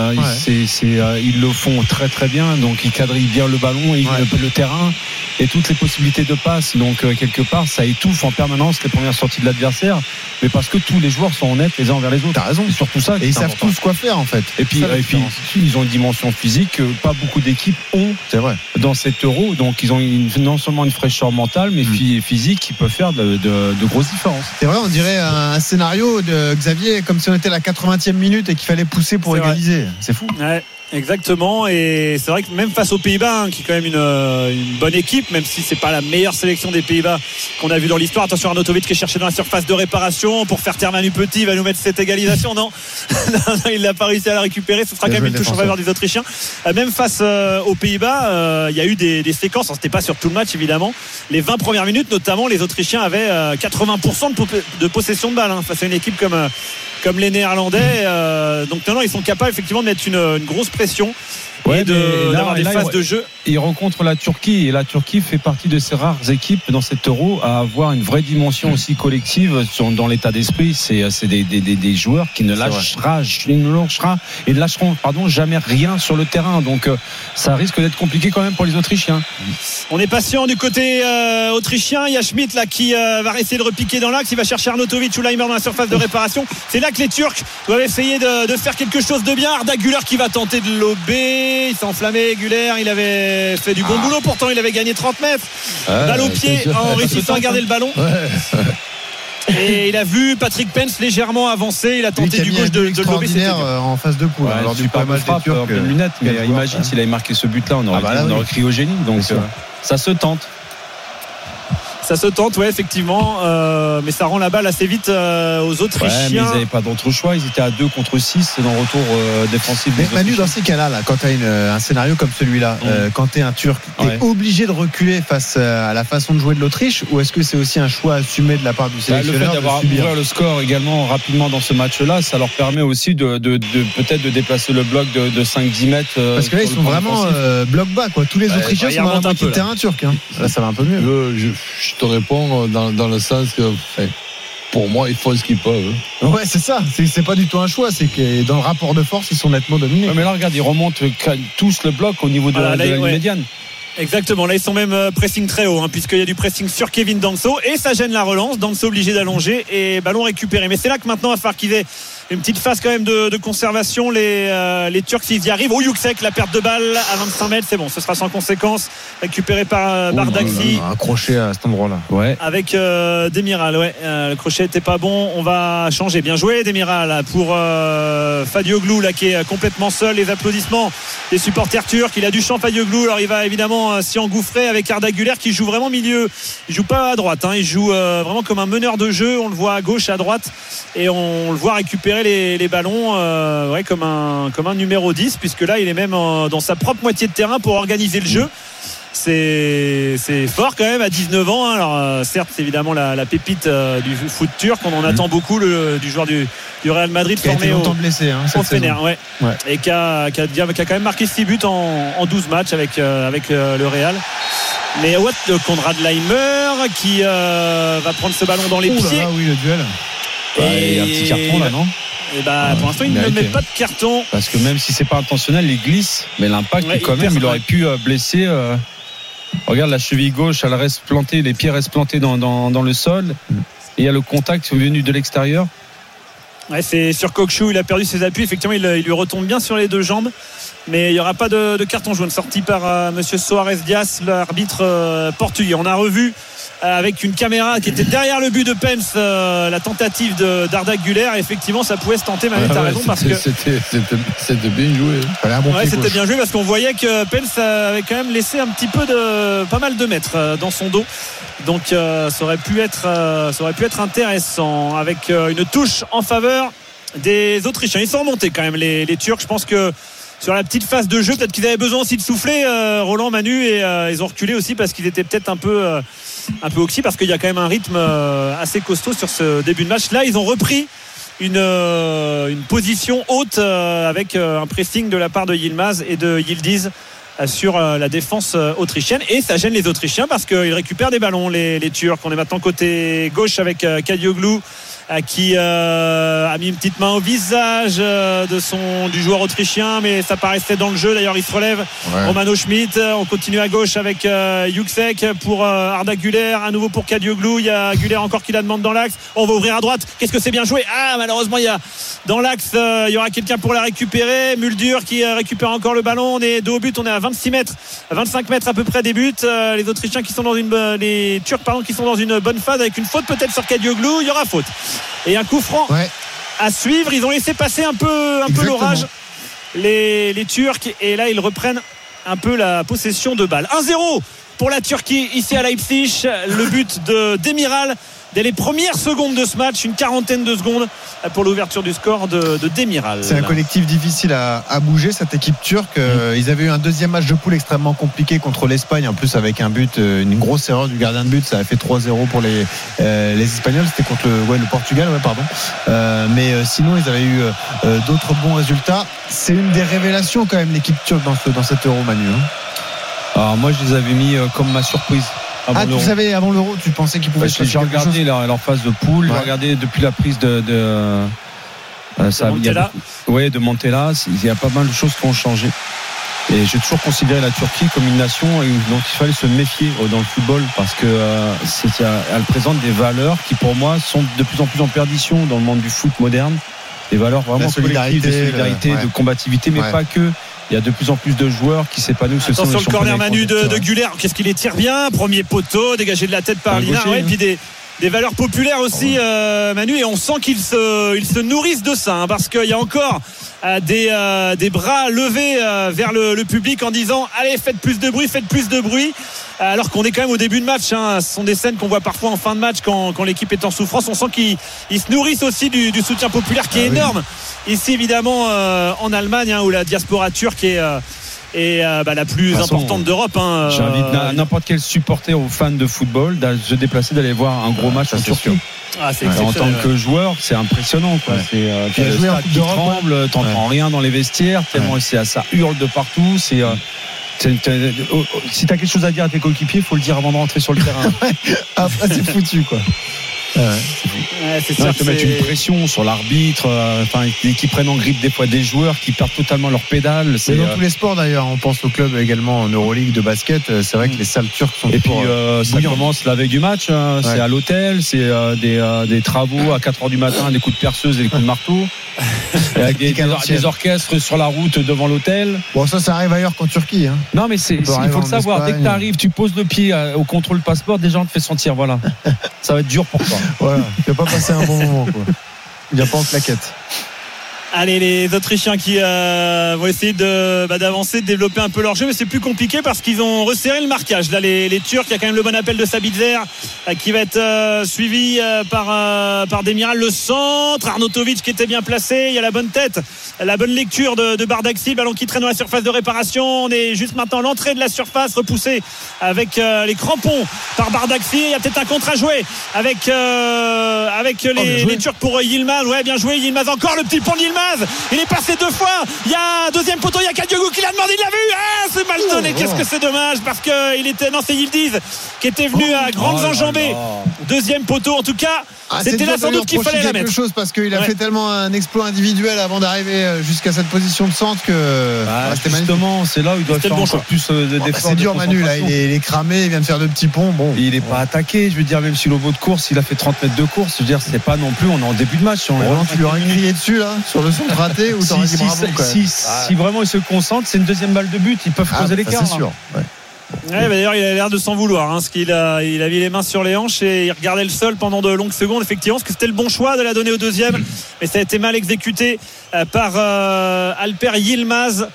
ils le font très très bien. Donc ils quadrillent bien le ballon, le terrain et toutes les possibilités de passe. Donc quelque part, ça étouffe en permanence les premières sorties de l'adversaire. Mais parce que tous les joueurs sont honnêtes les uns envers les autres. T'as raison. C'est surtout ça. Et ils savent tous quoi faire en fait. Et puis ils ont une dimension physique que pas beaucoup d'équipes ont. C'est vrai. Dans cet Euro, donc ils ont non seulement une fraîcheur mentale, mais physique qui peut faire de grosses différences. C'est vrai, on dirait un scénario de Xavier comme si on était à la 80e minute et qu'il fallait pousser pour égaliser. C'est fou. Ouais. Exactement, et c'est vrai que même face aux Pays-Bas, qui est quand même une bonne équipe, même si c'est pas la meilleure sélection des Pays-Bas qu'on a vu dans l'histoire. Attention, Arnautovic qui est cherché dans la surface de réparation pour faire taire Manu Petit, il va nous mettre cette égalisation. Non, il n'a pas réussi à la récupérer. Ce sera quand même une touche en faveur des Autrichiens. Même face aux Pays-Bas, il y a eu des séquences. C'était pas sur tout le match évidemment. Les 20 premières minutes, notamment, les Autrichiens avaient 80% de possession de balle face à une équipe comme les Néerlandais. Donc non, ils sont capables effectivement de mettre une grosse pression et d'avoir des phases de jeu. Ils rencontrent la Turquie, et la Turquie fait partie de ces rares équipes dans cet Euro à avoir une vraie dimension aussi collective dans l'état d'esprit. C'est des joueurs qui ne lâcheront jamais rien sur le terrain. Donc ça risque d'être compliqué quand même pour les Autrichiens. On est patient du côté autrichien. Il y a Schmidt là qui va essayer de repiquer dans l'axe. Il va chercher Arnautovic ou Leimer dans la surface de réparation. C'est là que les Turcs doivent essayer de faire quelque chose de bien. Arda Güler qui va tenter de lober. Il s'est enflammé, Güler. Il avait fait du bon boulot. Pourtant, il avait gagné 30 mètres. Balle au pied en réussissant à garder le ballon. Et il a vu Patrick Pence légèrement avancer. Il a tenté du gauche de lober. En phase de poule. Alors du pas mal frappe en pleine lunette. Mais imagine s'il avait marqué ce but-là, on aurait crié au génie. Donc ça se tente. Ça se tente, ouais, effectivement, mais ça rend la balle assez vite aux Autrichiens. Ouais, mais ils n'avaient pas d'autre choix. Ils étaient à 2 contre 6 dans le retour défensif. Mais Manu, dans ces cas-là, quand tu as un scénario comme celui-là, quand tu es un Turc, tu es obligé de reculer face à la façon de jouer de l'Autriche, ou est-ce que c'est aussi un choix assumé de la part du sélectionneur? Le fait d'avoir ouvert le score également rapidement dans ce match-là, ça leur permet aussi de peut-être de déplacer le bloc de 5-10 mètres. Parce que là, ils sont vraiment bloc bas, quoi. Tous les Autrichiens sont dans la moitié de terrain turc. Là, ça va un peu mieux. Je te réponds dans le sens que pour moi ils font ce qu'ils peuvent. Ouais, c'est ça, c'est pas du tout un choix, c'est que dans le rapport de force ils sont nettement dominés. Ouais, mais là regarde, ils remontent tous le bloc au niveau de la ligne médiane. Exactement, là ils sont même pressing très haut, puisqu'il y a du pressing sur Kevin Danso, et ça gêne la relance. Danso obligé d'allonger et ballon récupéré. Mais c'est là que maintenant il va falloir qu'ils aient une petite phase quand même de conservation, les Turcs, s'ils y arrivent. Yüksek, la perte de balle à 25 mètres, c'est bon, ce sera sans conséquence, récupéré par Bardakci. Un crochet à cet endroit-là. Ouais. Avec Demiral, le crochet était pas bon. On va changer. Bien joué Demiral pour Fadioglu là qui est complètement seul. Les applaudissements des supporters turcs. Il a du champ Fadioglu, alors il va évidemment s'y engouffrer avec Arda Güler qui joue vraiment milieu. Il joue pas à droite, il joue vraiment comme un meneur de jeu. On le voit à gauche, à droite, et on le voit récupérer les ballons comme un numéro 10, puisque là il est même dans sa propre moitié de terrain pour organiser le jeu. C'est fort quand même à 19 ans. Alors certes, c'est évidemment la pépite du foot turc. On en attend beaucoup du joueur du Real Madrid, qui a été longtemps blessé au Fener, et qui a quand même marqué 6 buts en 12 matchs avec le Real. Mais Konrad Leimer qui va prendre ce ballon dans les pieds. Là, oui, le duel. Il y a un petit carton là, non? Pour l'instant il ne met pas de carton, parce que même si c'est pas intentionnel, il glisse, mais l'impact quand même, il aurait pu blesser. Regarde, la cheville gauche, elle reste plantée, les pieds restent plantés dans le sol, et il y a le contact venu de l'extérieur. C'est sur Kokchu, il a perdu ses appuis, effectivement il lui retombe bien sur les deux jambes, mais il n'y aura pas de carton jaune sorti par monsieur Soares Dias, l'arbitre portugais. On a revu avec une caméra qui était derrière le but de Pence la tentative d'Arda Güler. Effectivement ça pouvait se tenter, Manu, t'as raison, parce que c'était bien joué. C'était bien joué, parce qu'on voyait que Pence avait quand même laissé un petit peu pas mal de mètres dans son dos. Donc ça aurait pu être intéressant, avec une touche en faveur des Autrichiens. Ils sont remontés quand même les Turcs. Je pense que sur la petite phase de jeu, peut-être qu'ils avaient besoin aussi de souffler, Roland, Manu, et ils ont reculé aussi parce qu'ils étaient peut-être un peu oxy, parce qu'il y a quand même un rythme assez costaud sur ce début de match. Là ils ont repris une position haute avec un pressing de la part de Yilmaz et de Yildiz sur la défense autrichienne, et ça gêne les Autrichiens parce qu'ils récupèrent des ballons, les Turcs. On est maintenant côté gauche avec Kadioglu qui a mis une petite main au visage du joueur autrichien, mais ça paraissait dans le jeu. D'ailleurs il se relève, Romano Schmidt. On continue à gauche avec Juksek pour Arda Güler, à nouveau pour Kadioglu. Il y a Güler encore qui la demande dans l'axe. On va ouvrir à droite. Qu'est-ce que c'est bien joué. Malheureusement il y a dans l'axe, il y aura quelqu'un pour la récupérer. Muldur qui récupère encore le ballon. On est dos au but, on est à 25 mètres à peu près des buts. Les Autrichiens qui sont les Turcs qui sont dans une bonne phase, avec une faute peut-être sur Kadioglu. Il y aura faute et un coup franc à suivre. Ils ont laissé passer un peu l'orage, les Turcs, et là ils reprennent un peu la possession de balle. 1-0 pour la Turquie ici à Leipzig. Le but de Demiral dès les premières secondes de ce match, une quarantaine de secondes pour l'ouverture du score de Demiral. C'est un collectif difficile à bouger, cette équipe turque. Ils avaient eu un deuxième match de poule extrêmement compliqué contre l'Espagne, en plus avec un but, une grosse erreur du gardien de but. Ça a fait 3-0 pour les Espagnols. C'était contre le Portugal, mais sinon ils avaient eu d'autres bons résultats. C'est une des révélations quand même, l'équipe turque dans cet Euro, Manu. Alors moi je les avais mis comme ma surprise. Tu savais avant l'Euro, tu pensais qu'ils pouvaient se passer quelque chose? J'ai regardé leur phase de poule, j'ai regardé depuis la prise de Montella. De Montella. Il y a pas mal de choses qui ont changé. Et j'ai toujours considéré la Turquie comme une nation dont il fallait se méfier dans le football, parce que elle présente des valeurs qui pour moi sont de plus en plus en perdition dans le monde du foot moderne. Des valeurs vraiment collectives, de solidarité, de combativité, mais pas que. Il y a de plus en plus de joueurs qui s'épanouissent. Attention le corner Manu de Güler. Qu'est-ce qu'il les tire bien. Premier poteau, dégagé de la tête par Lina. Et puis des valeurs populaires aussi, Manu, et on sent qu'ils se nourrissent de ça, parce qu'il y a encore des bras levés vers le public en disant allez, faites plus de bruit, alors qu'on est quand même au début de match. Ce sont des scènes qu'on voit parfois en fin de match quand l'équipe est en souffrance. On sent qu'ils se nourrissent aussi du soutien populaire qui est énorme ici, évidemment, en Allemagne, où la diaspora turque est la plus importante d'Europe. J'invite n'importe quel supporter ou fan de football de se déplacer, d'aller voir un gros match en Turquie. En tant que joueur, c'est impressionnant. C'est le stade qui tremble, t'entends rien dans les vestiaires, tellement ça hurle de partout. Si t'as quelque chose à dire à tes coéquipiers, faut le dire avant de rentrer sur le terrain. Après c'est foutu quoi. C'est sûr, te mettre une pression sur l'arbitre, qui prennent en grippe des fois des joueurs qui perdent totalement leur pédale. C'est dans tous les sports d'ailleurs. On pense au club également en Euroleague de basket. C'est vrai que les salles turques sont. Et puis ça commence la veille du match. C'est à l'hôtel, c'est des travaux à 4h du matin, des coups de perceuse et des coups de marteau. Avec des orchestres sur la route devant l'hôtel. Bon, ça arrive ailleurs qu'en Turquie. Non, mais il faut le savoir. Dès que tu arrives, tu poses le pied au contrôle passeport, déjà on te fait sentir. Voilà, ça va être dur pour toi. Voilà, tu vas pas passer un bon moment, quoi. Il n'y a pas en claquette. Allez, les Autrichiens qui vont essayer d'avancer, de développer un peu leur jeu, mais c'est plus compliqué parce qu'ils ont resserré le marquage. Là, les Turcs, il y a quand même le bon appel de Sabitzer qui va être suivi par Demiral. Le centre, Arnautovic qui était bien placé. Il y a la bonne tête, la bonne lecture de Bardakci. Le ballon qui traîne dans la surface de réparation. On est juste maintenant à l'entrée de la surface, repoussé avec les crampons par Bardakci. Il y a peut-être un contre à jouer avec les Turcs pour Yilmaz. Ouais, bien joué Yilmaz. Encore le petit pont de Yilmaz. Il est passé deux fois. Il y a deuxième poteau. Il y a Kadioglu qui l'a demandé. Il l'a vu. C'est mal donné. Qu'est-ce que c'est dommage, parce que c'est Yildiz qui était venu à grandes enjambées. Deuxième poteau en tout cas. C'était là sans doute qu'il fallait la mettre. Chose parce qu'il a fait tellement un exploit individuel avant d'arriver jusqu'à cette position de centre que justement c'est là où il doit faire encore plus d'efforts. C'est dur, Manu, là il est cramé, il vient de faire deux petits ponts. Bon, il n'est pas attaqué, je veux dire, même si au bout de course il a fait 30 mètres de course, je veux dire, c'est pas non plus, on est en début de match. Tu lui aurais crié dessus là sur le centre raté ou t'aurais dit bravo. Si vraiment il se concentre, c'est une deuxième balle de but, ils peuvent creuser l'écart. C'est sûr. D'ailleurs il a l'air de s'en vouloir, parce qu'il a mis les mains sur les hanches et il regardait le sol pendant de longues secondes, effectivement, parce que c'était le bon choix de la donner au deuxième, mais ça a été mal exécuté par Alper Yilmaz,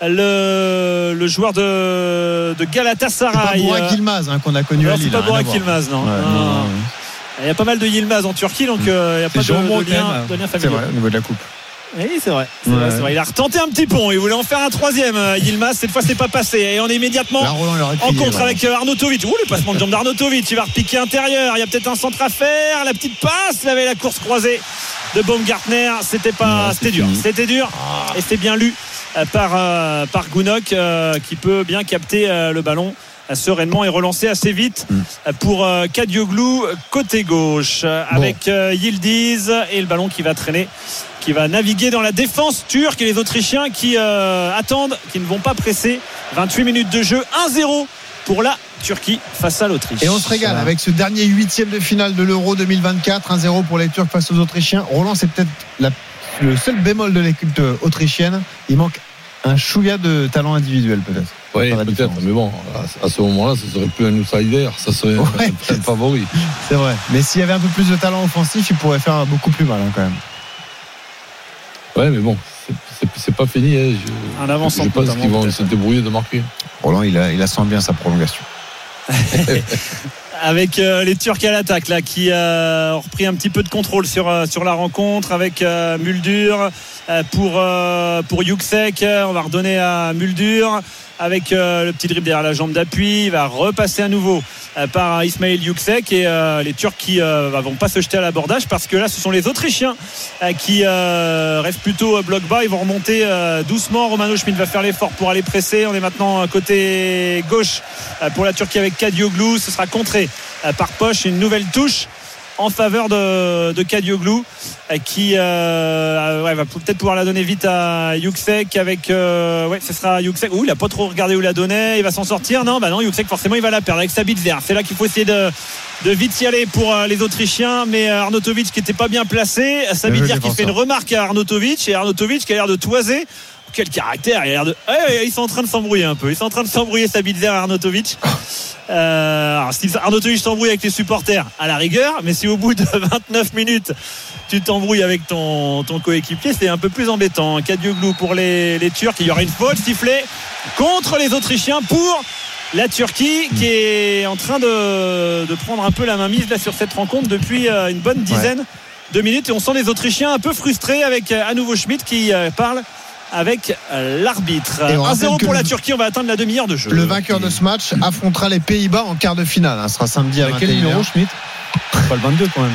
le joueur de Galatasaray. C'est pas Burak Yilmaz qu'on a connu à Lille. C'est pas Burak Yilmaz, non. Il y a pas mal de Yilmaz en Turquie, donc il n'y a pas de lien familial. C'est vrai, au niveau de la coupe. Oui, c'est vrai. Il a retenté un petit pont. Il voulait en faire un troisième. Yilmaz, cette fois, c'est pas passé. Et on est immédiatement en contre avec Arnautovic. Le passement de jambe d'Arnautovic. Il va repiquer intérieur. Il y a peut-être un centre à faire. La petite passe. Il avait la course croisée de Baumgartner. C'était dur. C'était dur et c'est bien lu par Gounod qui peut bien capter le ballon sereinement et relancer assez vite pour Kadioglu côté gauche avec Yildiz et le ballon qui va traîner, qui va naviguer dans la défense turque et les Autrichiens qui attendent, qui ne vont pas presser. 28 minutes de jeu, 1-0 pour la Turquie face à l'Autriche. Et on se régale avec ce dernier 8e de finale de l'Euro 2024, 1-0 pour les Turcs face aux Autrichiens. Roland, c'est peut-être le seul bémol de l'équipe autrichienne, il manque un chouïa de talent individuel peut-être. Oui, peut-être, mais bon, à ce moment-là, ça serait plus un outsider, ça serait un favori. C'est vrai, mais s'il y avait un peu plus de talent offensif, il pourrait faire beaucoup plus mal quand même. Ouais, mais bon, c'est pas fini. Hein. Je pense qu'ils vont se débrouiller de marquer. Roland, il sent bien sa prolongation. Avec les Turcs à l'attaque là, qui ont repris un petit peu de contrôle sur la rencontre avec Muldur pour Yüksek. On va redonner à Muldur avec le petit dribble derrière la jambe d'appui. Il va repasser à nouveau par Ismail Yüksek et les Turcs qui vont pas se jeter à l'abordage parce que là ce sont les Autrichiens qui restent plutôt bloc bas. Ils vont remonter doucement. Romano Schmid va faire l'effort pour aller presser. On est maintenant côté gauche pour la Turquie avec Kadioglu. Ce sera contré par Poch. Une nouvelle touche en faveur de Kadioglu qui va peut-être pouvoir la donner vite à Yüksek avec ce sera Yüksek. Il a pas trop regardé où la donnait, il va s'en sortir. Non, Yüksek forcément il va la perdre avec Sabitzer. C'est là qu'il faut essayer de vite y aller pour les Autrichiens, mais Arnautovic qui était pas bien placé, Sabitzer qui fait une remarque à Arnautovic et Arnautovic qui a l'air de toiser. Quel caractère, il a l'air de... ils sont en train de s'embrouiller un peu. Ils sont en train de s'embrouiller Sabitzer et Arnautovic. Alors, si Arnautovic s'embrouille avec les supporters, à la rigueur, mais si au bout de 29 minutes tu t'embrouilles avec ton coéquipier, c'est un peu plus embêtant. Kadioglu pour les Turcs, il y aura une faute sifflée contre les Autrichiens pour la Turquie qui est en train de prendre un peu la mainmise là sur cette rencontre depuis une bonne dizaine de minutes, et on sent les Autrichiens un peu frustrés avec à nouveau Schmidt qui parle avec l'arbitre. 1-0 pour la Turquie, on va atteindre la demi-heure de jeu. Le vainqueur de ce match affrontera les Pays-Bas en quart de finale. Ce sera samedi à 21h. Quel numéro, Schmidt? Pas le 22 quand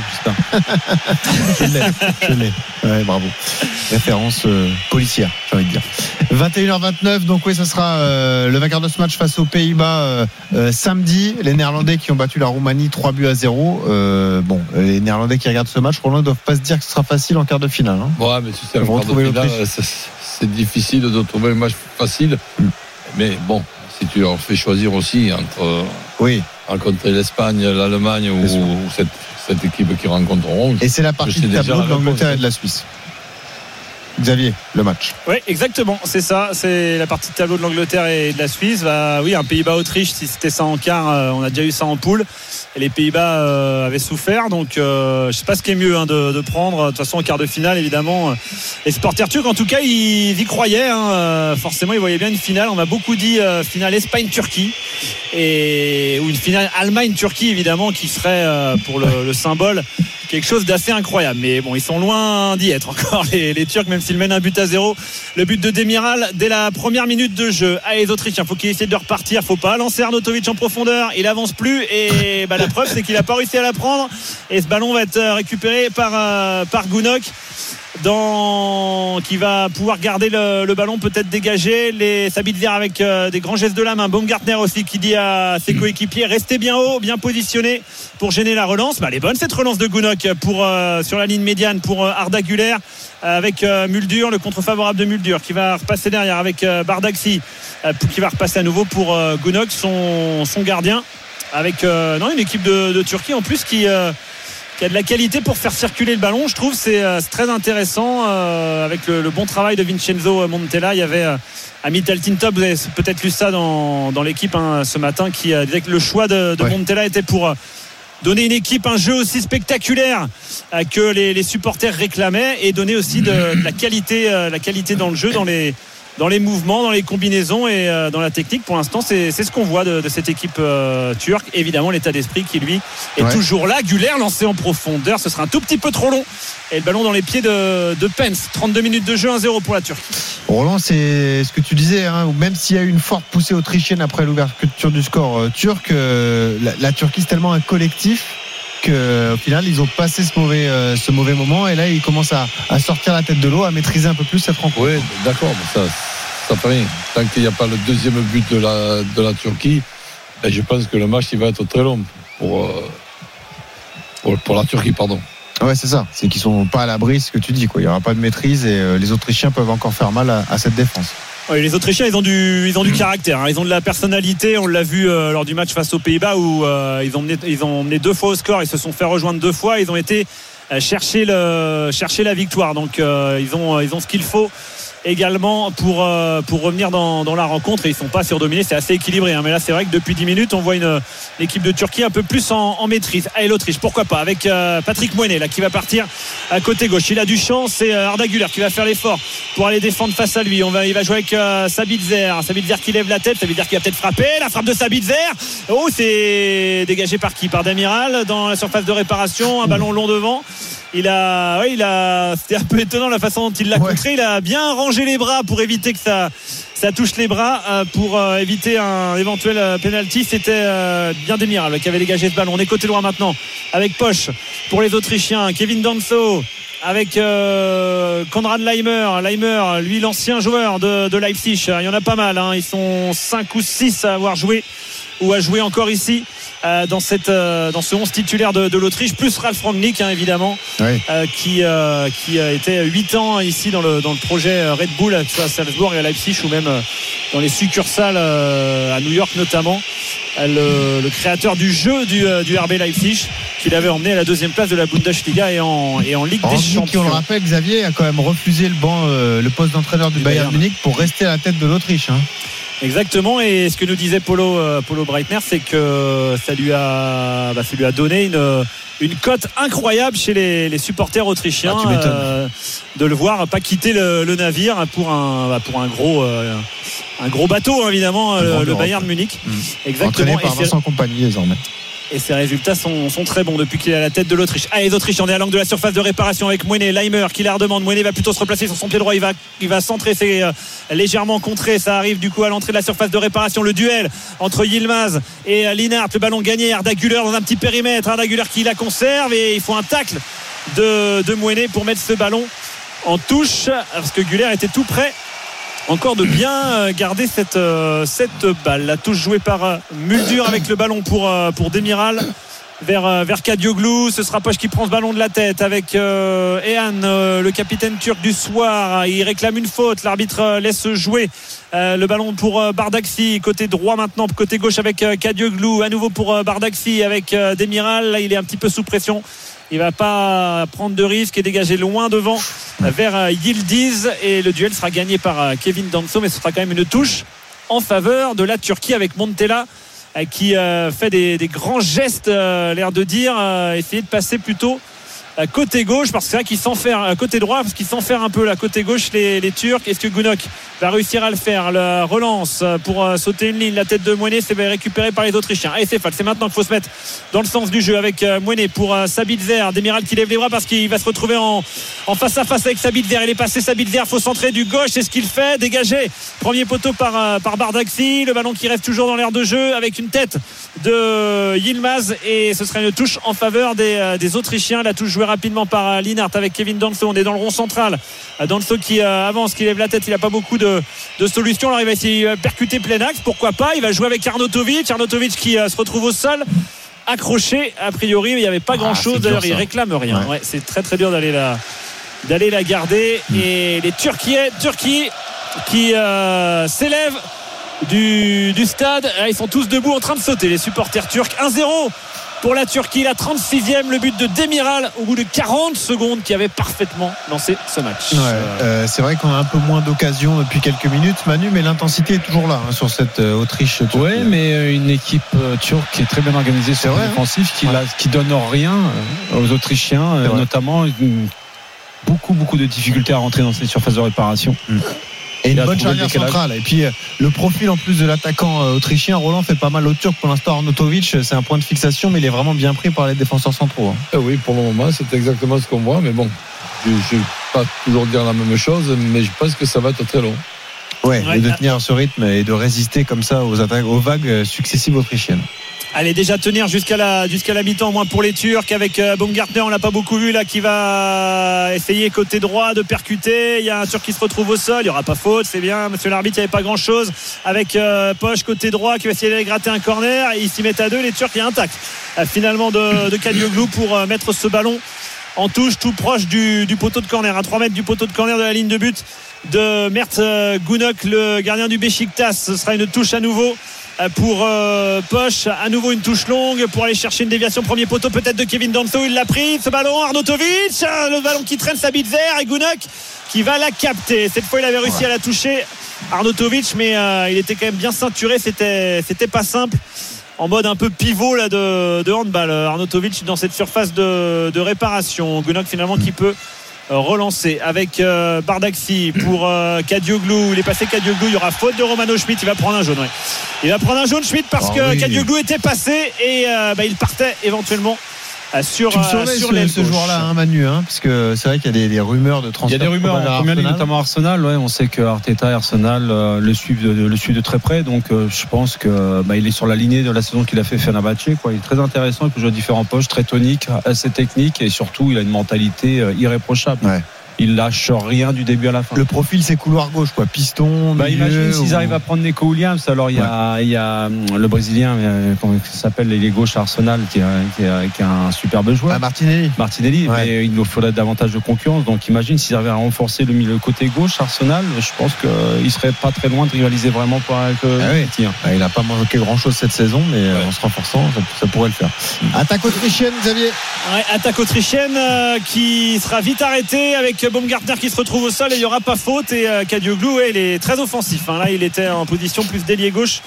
même. Je l'ai. Ouais, bravo. Référence policière, j'ai envie de dire. 21h29, donc oui, ce sera le vainqueur de ce match face aux Pays-Bas samedi. Les Néerlandais qui ont battu la Roumanie 3-0. Les Néerlandais qui regardent ce match, Roland, ne doivent pas se dire que ce sera facile en quart de finale. Ouais, mais si c'est un quart de finale, c'est difficile de trouver un match facile. Mais bon, si tu leur fais choisir aussi entre rencontrer l'Espagne, l'Allemagne ou cette équipe qui rencontreront. Et c'est la partie de tableau de l'Angleterre et de la Suisse. Xavier, le match. Oui, exactement, c'est ça. C'est la partie de tableau de l'Angleterre et de la Suisse. Un Pays-Bas-Autriche, si c'était ça en quart, on a déjà eu ça en poule. Et les Pays-Bas avaient souffert. Donc, je ne sais pas ce qui est mieux de prendre. De toute façon, en quart de finale, évidemment, les supporters turcs, en tout cas, ils y croyaient. Forcément, ils voyaient bien une finale. On m'a beaucoup dit finale Espagne-Turquie. Ou une finale Allemagne-Turquie, évidemment, qui serait pour le symbole quelque chose d'assez incroyable. Mais bon, ils sont loin d'y être encore, les Turcs, même s'ils mènent un but à 0. Le but de Demiral dès la première minute de jeu. Allez, les Autrichiens, faut qu'ils essaient de repartir. Faut pas lancer Arnautovic en profondeur. Il avance plus. Et la preuve, c'est qu'il a pas réussi à la prendre. Et ce ballon va être récupéré par Gounod, qui va pouvoir garder le ballon, peut-être dégager. Les Sabitzer avec des grands gestes de la main. Baumgartner aussi qui dit à ses coéquipiers restez bien haut, bien positionné pour gêner la relance. Elle est bonne cette relance de Gounod sur la ligne médiane pour Arda Güler avec Muldur, le contre favorable de Muldur qui va repasser derrière avec Bardakci qui va repasser à nouveau pour Gounod, son gardien, avec une équipe de Turquie en plus qui a de la qualité pour faire circuler le ballon. Je trouve c'est très intéressant avec le bon travail de Vincenzo Montella. Il y avait Amit Altintop, vous avez peut-être lu ça dans l'équipe ce matin, qui disait que le choix de Montella était pour donner une équipe un jeu aussi spectaculaire que les supporters réclamaient, et donner aussi de la qualité dans le jeu, dans les mouvements, dans les combinaisons et dans la technique. Pour l'instant, c'est ce qu'on voit de cette équipe turque. Évidemment, l'état d'esprit qui, lui, est toujours là. Güler lancé en profondeur, ce sera un tout petit peu trop long. Et le ballon dans les pieds de Pence. 32 minutes de jeu, 1-0 pour la Turquie. Roland, c'est ce que tu disais, même s'il y a eu une forte poussée autrichienne après l'ouverture du score turc, la Turquie, c'est tellement un collectif qu'au final ils ont passé ce mauvais moment et là ils commencent à sortir la tête de l'eau, à maîtriser un peu plus cette rencontre. Oui, d'accord, mais ça fait rien. Tant qu'il n'y a pas le deuxième but de la Turquie, je pense que le match il va être très long pour la Turquie, pardon. Ouais, c'est ça. C'est qu'ils sont pas à l'abri, ce que tu dis, quoi. Il n'y aura pas de maîtrise et les Autrichiens peuvent encore faire mal à cette défense. Oui, les Autrichiens, ils ont du caractère, hein. Ils ont de la personnalité. On l'a vu lors du match face aux Pays-Bas où ils ont mené 2 fois au score. Ils se sont fait rejoindre 2 fois. Ils ont été chercher la victoire. Donc ils ont ce qu'il faut également pour revenir dans la rencontre, et ils sont pas surdominés, c'est assez équilibré, hein. Mais là c'est vrai que depuis 10 minutes on voit une équipe de Turquie un peu plus en maîtrise. Allez, l'Autriche, pourquoi pas, avec Patrick Moinet là qui va partir à côté gauche. Il a du champ, c'est Arda Güler qui va faire l'effort pour aller défendre face à lui. Il va jouer avec Sabitzer qui lève la tête, Sabitzer qui va peut-être frapper, la frappe de Sabitzer, c'est dégagé par qui? Par Demiral dans la surface de réparation, un ballon long devant. C'était un peu étonnant la façon dont il l'a contré. Il a bien rangé les bras pour éviter que ça touche les bras, pour éviter un éventuel penalty. C'était bien Demiral qui avait dégagé ce ballon. On est côté droit maintenant avec Posch pour les Autrichiens, Kevin Danso avec Konrad Laimer, lui l'ancien joueur de Leipzig. Il y en a pas mal, hein. Ils sont 5 ou 6 à avoir joué ou à jouer encore ici dans ce 11 titulaire de l'Autriche, plus Ralf Rangnick, hein, évidemment, oui. qui a été 8 ans ici dans le projet Red Bull, à Salzbourg et à Leipzig, ou même dans les succursales à New York notamment. Le créateur du jeu du RB Leipzig, qu'il avait emmené à la 2e place de la Bundesliga et en Ligue des Champions. Qui, on le rappelle, Xavier, a quand même refusé le poste d'entraîneur du Bayern Munich pour rester à la tête de l'Autriche, hein. Exactement, et ce que nous disait Polo Breitner, c'est que ça lui a donné une cote incroyable chez les supporters autrichiens, de le voir pas quitter le navire pour un gros bateau, hein, évidemment, le Bayern Munich. Exactement. Entraîné par Vincent Kompany désormais. Et ses résultats sont très bons depuis qu'il est à la tête de l'Autriche. Allez, les Autrichiens, on est à l'angle de la surface de réparation avec Moinet, Laimer qui la redemande. Moinet va plutôt se replacer sur son pied droit. Il va centrer, c'est légèrement contré. Ça arrive du coup à l'entrée de la surface de réparation. Le duel entre Yilmaz et Lienhart. Le ballon gagné. Arda Güler dans un petit périmètre. Arda Güler qui la conserve, et il faut un tacle de Moinet pour mettre ce ballon en touche, parce que Güler était tout près encore de bien garder cette balle. La touche jouée par Muldur avec le ballon pour Demiral vers Kadioglu. Ce sera Posch qui prend ce ballon de la tête avec Ehan, le capitaine turc du soir. Il réclame une faute, l'arbitre laisse jouer le ballon pour Bardakci, côté droit maintenant, côté gauche avec Kadioglu, à nouveau pour Bardakci avec Demiral. Là il est un petit peu sous pression, il va pas prendre de risque et dégager loin devant vers Yildiz, et le duel sera gagné par Kevin Danso, mais ce sera quand même une touche en faveur de la Turquie avec Montella qui fait des grands gestes, l'air de dire essayer de passer plutôt côté gauche, parce que c'est vrai qu'ils s'enferment côté droit, parce qu'ils s'enferment un peu là côté gauche les Turcs. Est-ce que Gunok va réussir à le faire? La relance pour sauter une ligne, la tête de Moinet, c'est récupéré par les Autrichiens. Allez, c'est maintenant qu'il faut se mettre dans le sens du jeu avec Moinet pour Sabitzer. Demiral qui lève les bras parce qu'il va se retrouver en face à face avec Sabitzer. Il est passé Sabitzer, faut centrer du gauche, c'est ce qu'il fait, dégagé, premier poteau par Bardakci. Le ballon qui reste toujours dans l'aire de jeu avec une tête de Yilmaz, et ce serait une touche en faveur des Autrichiens. La touche jouée rapidement par Lienhart avec Kevin Danso. On est dans le rond central. Danso qui avance, qui lève la tête. Il n'a pas beaucoup de solutions. Alors il va essayer de percuter plein axe, pourquoi pas. Il va jouer avec Arnautovic qui se retrouve au sol, accroché a priori, mais il n'y avait pas grand chose. D'ailleurs il réclame rien. Ouais, c'est très très dur d'aller la garder. Et les Turquie qui s'élèvent du stade. Ils sont tous debout en train de sauter, les supporters turcs. 1-0 pour la Turquie, la 36e, le but de Demiral au bout de 40 secondes, qui avait parfaitement lancé ce match. C'est vrai qu'on a un peu moins d'occasions depuis quelques minutes, Manu, mais l'intensité est toujours là, hein, sur cette Autriche. Oui, mais une équipe turque qui est très bien organisée sur le défensif, qui donne rien aux Autrichiens, notamment beaucoup de difficultés à rentrer dans ces surfaces de réparation. Et une bonne charnière centrale. Et puis le profil en plus de l'attaquant autrichien, Roland, fait pas mal aux Turcs. Pour l'instant, Arnautovic, c'est un point de fixation, mais il est vraiment bien pris par les défenseurs centraux, hein. Oui, pour le moment, c'est exactement ce qu'on voit. Mais bon, je ne vais pas toujours dire la même chose, mais je pense que ça va être très long. Et de tenir ce rythme et de résister comme ça aux vagues successives autrichiennes. Allez, déjà tenir jusqu'à la mi-temps, au moins pour les Turcs, avec Baumgartner, on l'a pas beaucoup vu là, qui va essayer côté droit de percuter. Il y a un Turc qui se retrouve au sol, il n'y aura pas faute, c'est bien, monsieur l'arbitre, il n'y avait pas grand chose, avec Posch côté droit qui va essayer d'aller gratter un corner. Ils s'y mettent à deux, les Turcs. Il y a un tacle finalement de Kadioglu pour mettre ce ballon en touche, tout proche du poteau de corner, à 3 mètres du poteau de corner de la ligne de but de Mert Gunok, le gardien du Beşiktaş. Ce sera une touche à nouveau pour Posch, à nouveau une touche longue pour aller chercher une déviation premier poteau peut-être de Kevin Danso. Il l'a pris, ce ballon, Arnautovic, le ballon qui traîne Sabitzer, et Gunok qui va la capter. Cette fois il avait réussi à la toucher, Arnautovic, mais il était quand même bien ceinturé, c'était pas simple, en mode un peu pivot là de handball, Arnautovic dans cette surface de réparation. Gunok finalement qui peut relancer avec Bardakci pour Kadioglu. Il est passé Kadioglu, il y aura faute de Romano Schmidt, il va prendre un jaune, il va prendre un jaune Schmidt parce que Kadioglu était passé et il partait éventuellement sur l'aile ce joueur-là, Manu, parce que c'est vrai qu'il y a des rumeurs de transfert. Il y a des rumeurs en Première Ligue, notamment Arsenal. On sait que Arteta et Arsenal le suivent de très près, donc je pense que il est sur la lignée de la saison qu'il a fait Fenerbahçe. Il est très intéressant, il peut jouer à différents postes, très tonique, assez technique, et surtout il a une mentalité irréprochable. Ouais. Il lâche rien du début à la fin. Le profil, c'est couloir gauche, imagine s'ils arrivent à prendre Nico Williams. Alors il y a le Brésilien, comment il s'appelle, il est gauche à Arsenal, qui est un superbe joueur. Martinelli, mais il nous faudrait davantage de concurrence. Donc imagine s'ils arrivaient à renforcer le côté gauche Arsenal, je pense qu'il serait pas très loin de rivaliser vraiment avec il n'a pas manqué grand chose cette saison, mais en se renforçant, ça pourrait le faire. Attaque autrichienne, Xavier. Attaque autrichienne qui sera vite arrêtée avec Baumgartner qui se retrouve au sol et il n'y aura pas faute. Et Kadioglu, il est très offensif. Là, il était en position plus d'ailier gauche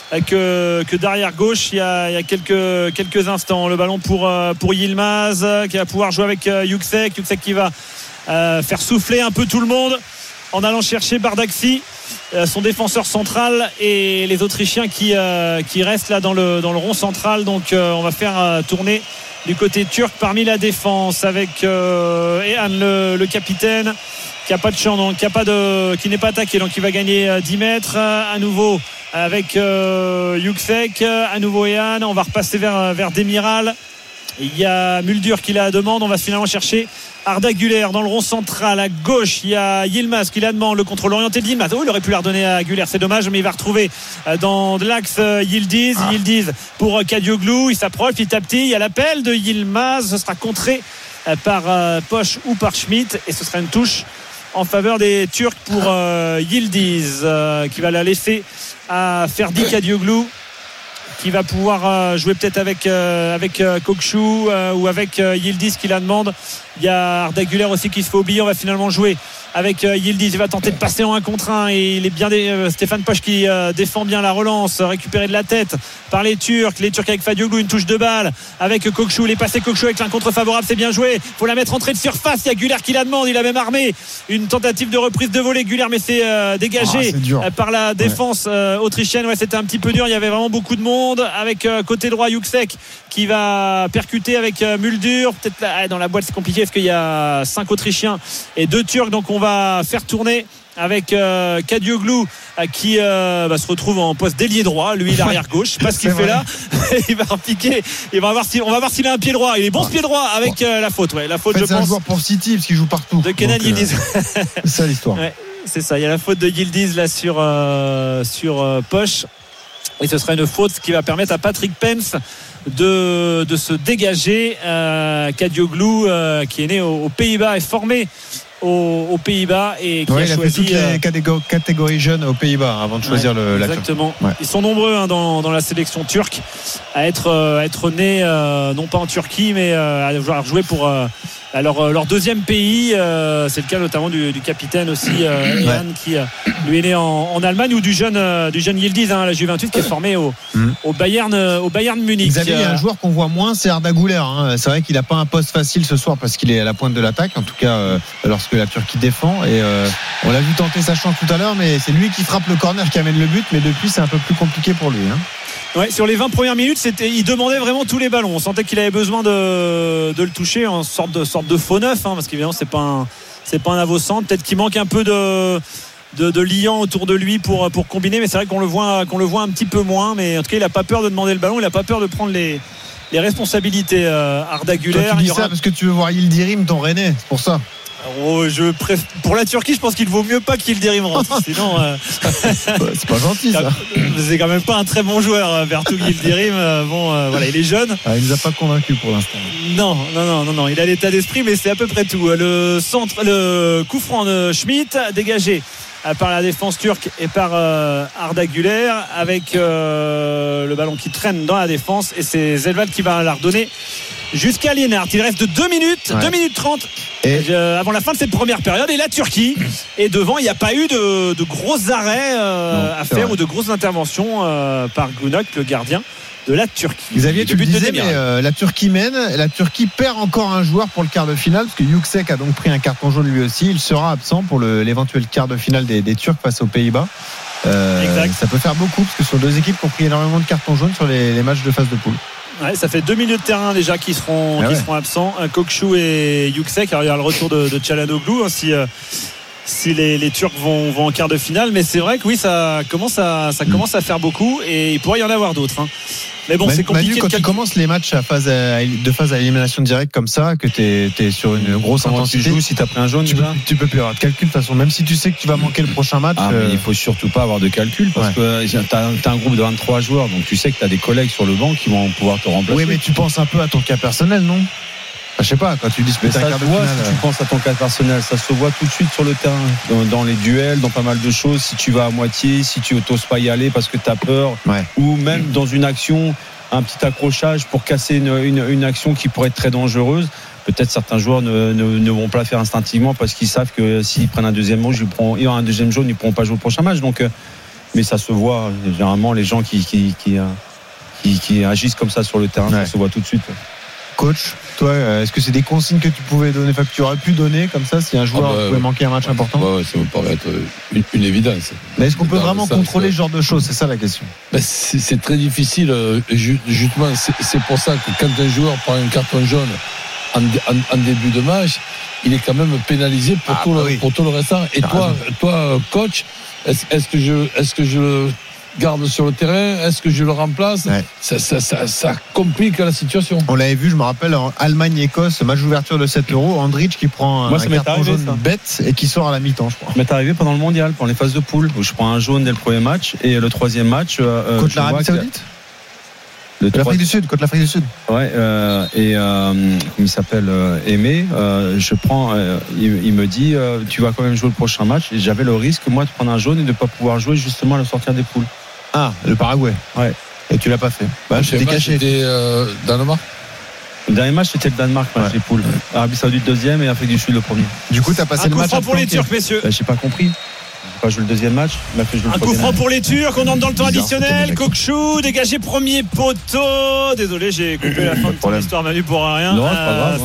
que d'arrière gauche il y a quelques instants. Le ballon pour Yilmaz qui va pouvoir jouer avec Yüksek qui va faire souffler un peu tout le monde en allant chercher Bardakci, son défenseur central, et les Autrichiens qui restent là dans le rond central. Donc on va faire tourner du côté turc parmi la défense avec Ehan, le capitaine, qui a pas de champ, donc qui n'est pas attaqué, donc il va gagner 10 mètres à nouveau avec Yüksek, à nouveau Ehan. On va repasser vers Demiral. Il y a Muldur qui la demande. On va finalement chercher Arda Güler dans le rond central. À gauche, il y a Yilmaz qui la demande. Le contrôle orienté de Yilmaz. Il aurait pu la redonner à Güler, c'est dommage, mais il va retrouver dans l'axe Yildiz. Yildiz pour Kadioglu. Il s'approche petit à petit. Il y a l'appel de Yilmaz. Ce sera contré par Posch ou par Schmidt, et ce sera une touche en faveur des Turcs pour Yildiz, qui va la laisser à Ferdi Kadioglu, qui va pouvoir jouer peut-être avec Kokchu ou avec Yildiz qui la demande. Il y a Arda Güler aussi qui se fait oublier. On va finalement jouer avec Yildiz. Il va tenter de passer en 1 contre 1 et il est bien Stéphane Posch qui défend bien la relance, récupéré de la tête par les Turcs avec Kadioglu. Une touche de balle avec Kokchu. Il est passé Kokchu avec un contre favorable, c'est bien joué. Faut la mettre entrée de surface. Il y a Güler qui la demande. Il a même armé une tentative de reprise de volée, Güler, mais c'est dégagé par la défense autrichienne. C'était un petit peu dur. Il y avait vraiment beaucoup de monde avec côté droit Yüksek qui va percuter avec Muldur. Peut-être là, dans la boîte c'est compliqué parce qu'il y a 5 Autrichiens et 2 Turcs, donc on va faire tourner avec Kadioglu qui se retrouve en poste d'ailier droit. Lui, l'arrière gauche, je sais pas ce qu'il fait là. Il va repiquer. On va voir s'il a un pied droit. Il est bon ce pied droit avec la faute. La faute, en fait, je pense. C'est un joueur pour City parce qu'il joue partout. De Kenan Yildiz. C'est ça l'histoire. C'est ça. Il y a la faute de Yildiz là sur Posch. Et ce sera une faute qui va permettre à Patrick Pence de se dégager. Kadioglu, qui est né aux Pays-Bas, est formé aux Pays-Bas et qui a choisi toutes les catégories jeunes aux Pays-Bas avant de choisir la Turquie. Exactement. Ils sont nombreux dans la sélection turque à être nés non pas en Turquie mais à jouer pour leur deuxième pays. C'est le cas notamment du capitaine aussi, Ehan, qui lui est né en Allemagne, ou du jeune Yildiz, la Juventus, qui est formé au Bayern Munich. Xavier, il y a un joueur qu'on voit moins, c'est Arda Güler. C'est vrai qu'il n'a pas un poste facile ce soir parce qu'il est à la pointe de l'attaque, en tout cas lorsque la Turquie défend, et on l'a vu tenter sa chance tout à l'heure, mais c'est lui qui frappe le corner qui amène le but, mais depuis c'est un peu plus compliqué pour lui. Ouais, sur les 20 premières minutes, il demandait vraiment tous les ballons. On sentait qu'il avait besoin de le toucher en sorte de faux neuf, parce qu'évidemment c'est pas un avant-centre. Peut-être qu'il manque un peu de liants autour de lui pour combiner, mais c'est vrai qu'on le voit un petit peu moins, mais en tout cas il n'a pas peur de demander le ballon, il n'a pas peur de prendre les responsabilités. Arda Güler. Toi, tu dis ça parce que tu veux voir Yildirim, ton Rennais, c'est pour ça. Pour la Turquie, je pense qu'il vaut mieux pas Yildirim rentre. Sinon, c'est pas gentil ça. C'est quand même pas un très bon joueur, Bertouk Yildirim. Voilà, il est jeune. Il nous a pas convaincu pour l'instant. Non. Il a l'état d'esprit, mais c'est à peu près tout. Le coup franc de Schmitt, dégagé par la défense turque et par Arda Güler, avec le ballon qui traîne dans la défense, et c'est Zelval qui va la redonner jusqu'à Lienhardt. Il reste 2 minutes, 2 minutes 30 avant la fin de cette première période, et la Turquie est devant. Il n'y a pas eu de gros arrêts à faire, ou de grosses interventions par Gunok, le gardien de la Turquie. Xavier, tu le disais, mais la Turquie mène. La Turquie perd encore un joueur pour le quart de finale, parce que Yüksek a donc pris un carton jaune lui aussi. Il sera absent pour l'éventuel quart de finale des Turcs face aux Pays-Bas. Ça peut faire beaucoup, parce que ce sont deux équipes qui ont pris énormément de cartons jaunes sur les matchs de phase de poule. Ouais, ça fait 2 milieux de terrain déjà qui seront absents, Kokchu et Yüksek. Alors il y a le retour de Çalhanoğlu, si les Turcs vont en quart de finale, mais c'est vrai que oui, ça commence à faire beaucoup, et il pourrait y en avoir d'autres. Mais bon, c'est compliqué. Manu, quand tu commences les matchs de phase à élimination directe comme ça, que t'es sur une grosse intensité, tu joues, si t'as pris un jaune, tu peux plus avoir de calcul de toute façon, même si tu sais que tu vas manquer le prochain match. Mais il faut surtout pas avoir de calcul, parce que t'as un groupe de 23 joueurs, donc tu sais que t'as des collègues sur le banc qui vont pouvoir te remplacer. Oui, mais tu penses un peu à ton cas personnel, non? Je sais pas, quand tu disputes un quart de finale. Si tu penses à ton cas personnel, ça se voit tout de suite sur le terrain, dans les duels, dans pas mal de choses. Si tu vas à moitié, si tu n'oses pas y aller parce que tu as peur, ou même dans une action, un petit accrochage pour casser une action qui pourrait être très dangereuse. Peut-être certains joueurs ne vont pas le faire instinctivement, parce qu'ils savent que s'ils prennent un deuxième jaune, ils ne pourront pas jouer au prochain match. Donc, mais ça se voit généralement, les gens qui agissent comme ça sur le terrain, ça se voit tout de suite. Coach, toi, est-ce que c'est des consignes que tu pouvais donner, que tu aurais pu donner comme ça, si un joueur pouvait manquer un match important? Ça me paraît être une évidence. Mais est-ce qu'on peut vraiment contrôler ce genre de choses? C'est ça la question. C'est très difficile, justement. C'est pour ça que quand un joueur prend un carton jaune en début de match, il est quand même pénalisé pour tout le restant. Et toi, coach, est-ce que je le garde sur le terrain? Est-ce que je le remplace? Ça complique la situation. On l'avait vu, je me rappelle, en Allemagne-Écosse, match d'ouverture de 7 €, Andrich qui prend un carton jaune bête et qui sort à la mi-temps, je crois. Ça m'est arrivé pendant le mondial, pendant les phases de poule, où je prends un jaune dès le premier match, et le troisième match. Contre l'Arabie Saoudite? L'Afrique du Sud, contre l'Afrique du Sud. Ouais, comme il s'appelle, Aimé, je prends, il me dit, tu vas quand même jouer le prochain match, et j'avais le risque, moi, de prendre un jaune et de ne pas pouvoir jouer justement à la sortie des poules. Ah, le Paraguay. Ouais. Et tu l'as pas fait. J'étais caché. C'était Danemark. Le dernier match, c'était le Danemark, les poules. Arabie Saoudite deuxième et Afrique du Sud le premier. Du coup, t'as passé le match. Un coup franc pour les Turcs, messieurs. J'ai pas compris. J'ai pas joué le deuxième match. Un coup franc pour les Turcs. On entre dans le temps additionnel. Kokchu, dégagé premier poteau. Désolé, j'ai coupé la fin de ton histoire, Manu, pour rien. Non, c'est pas grave.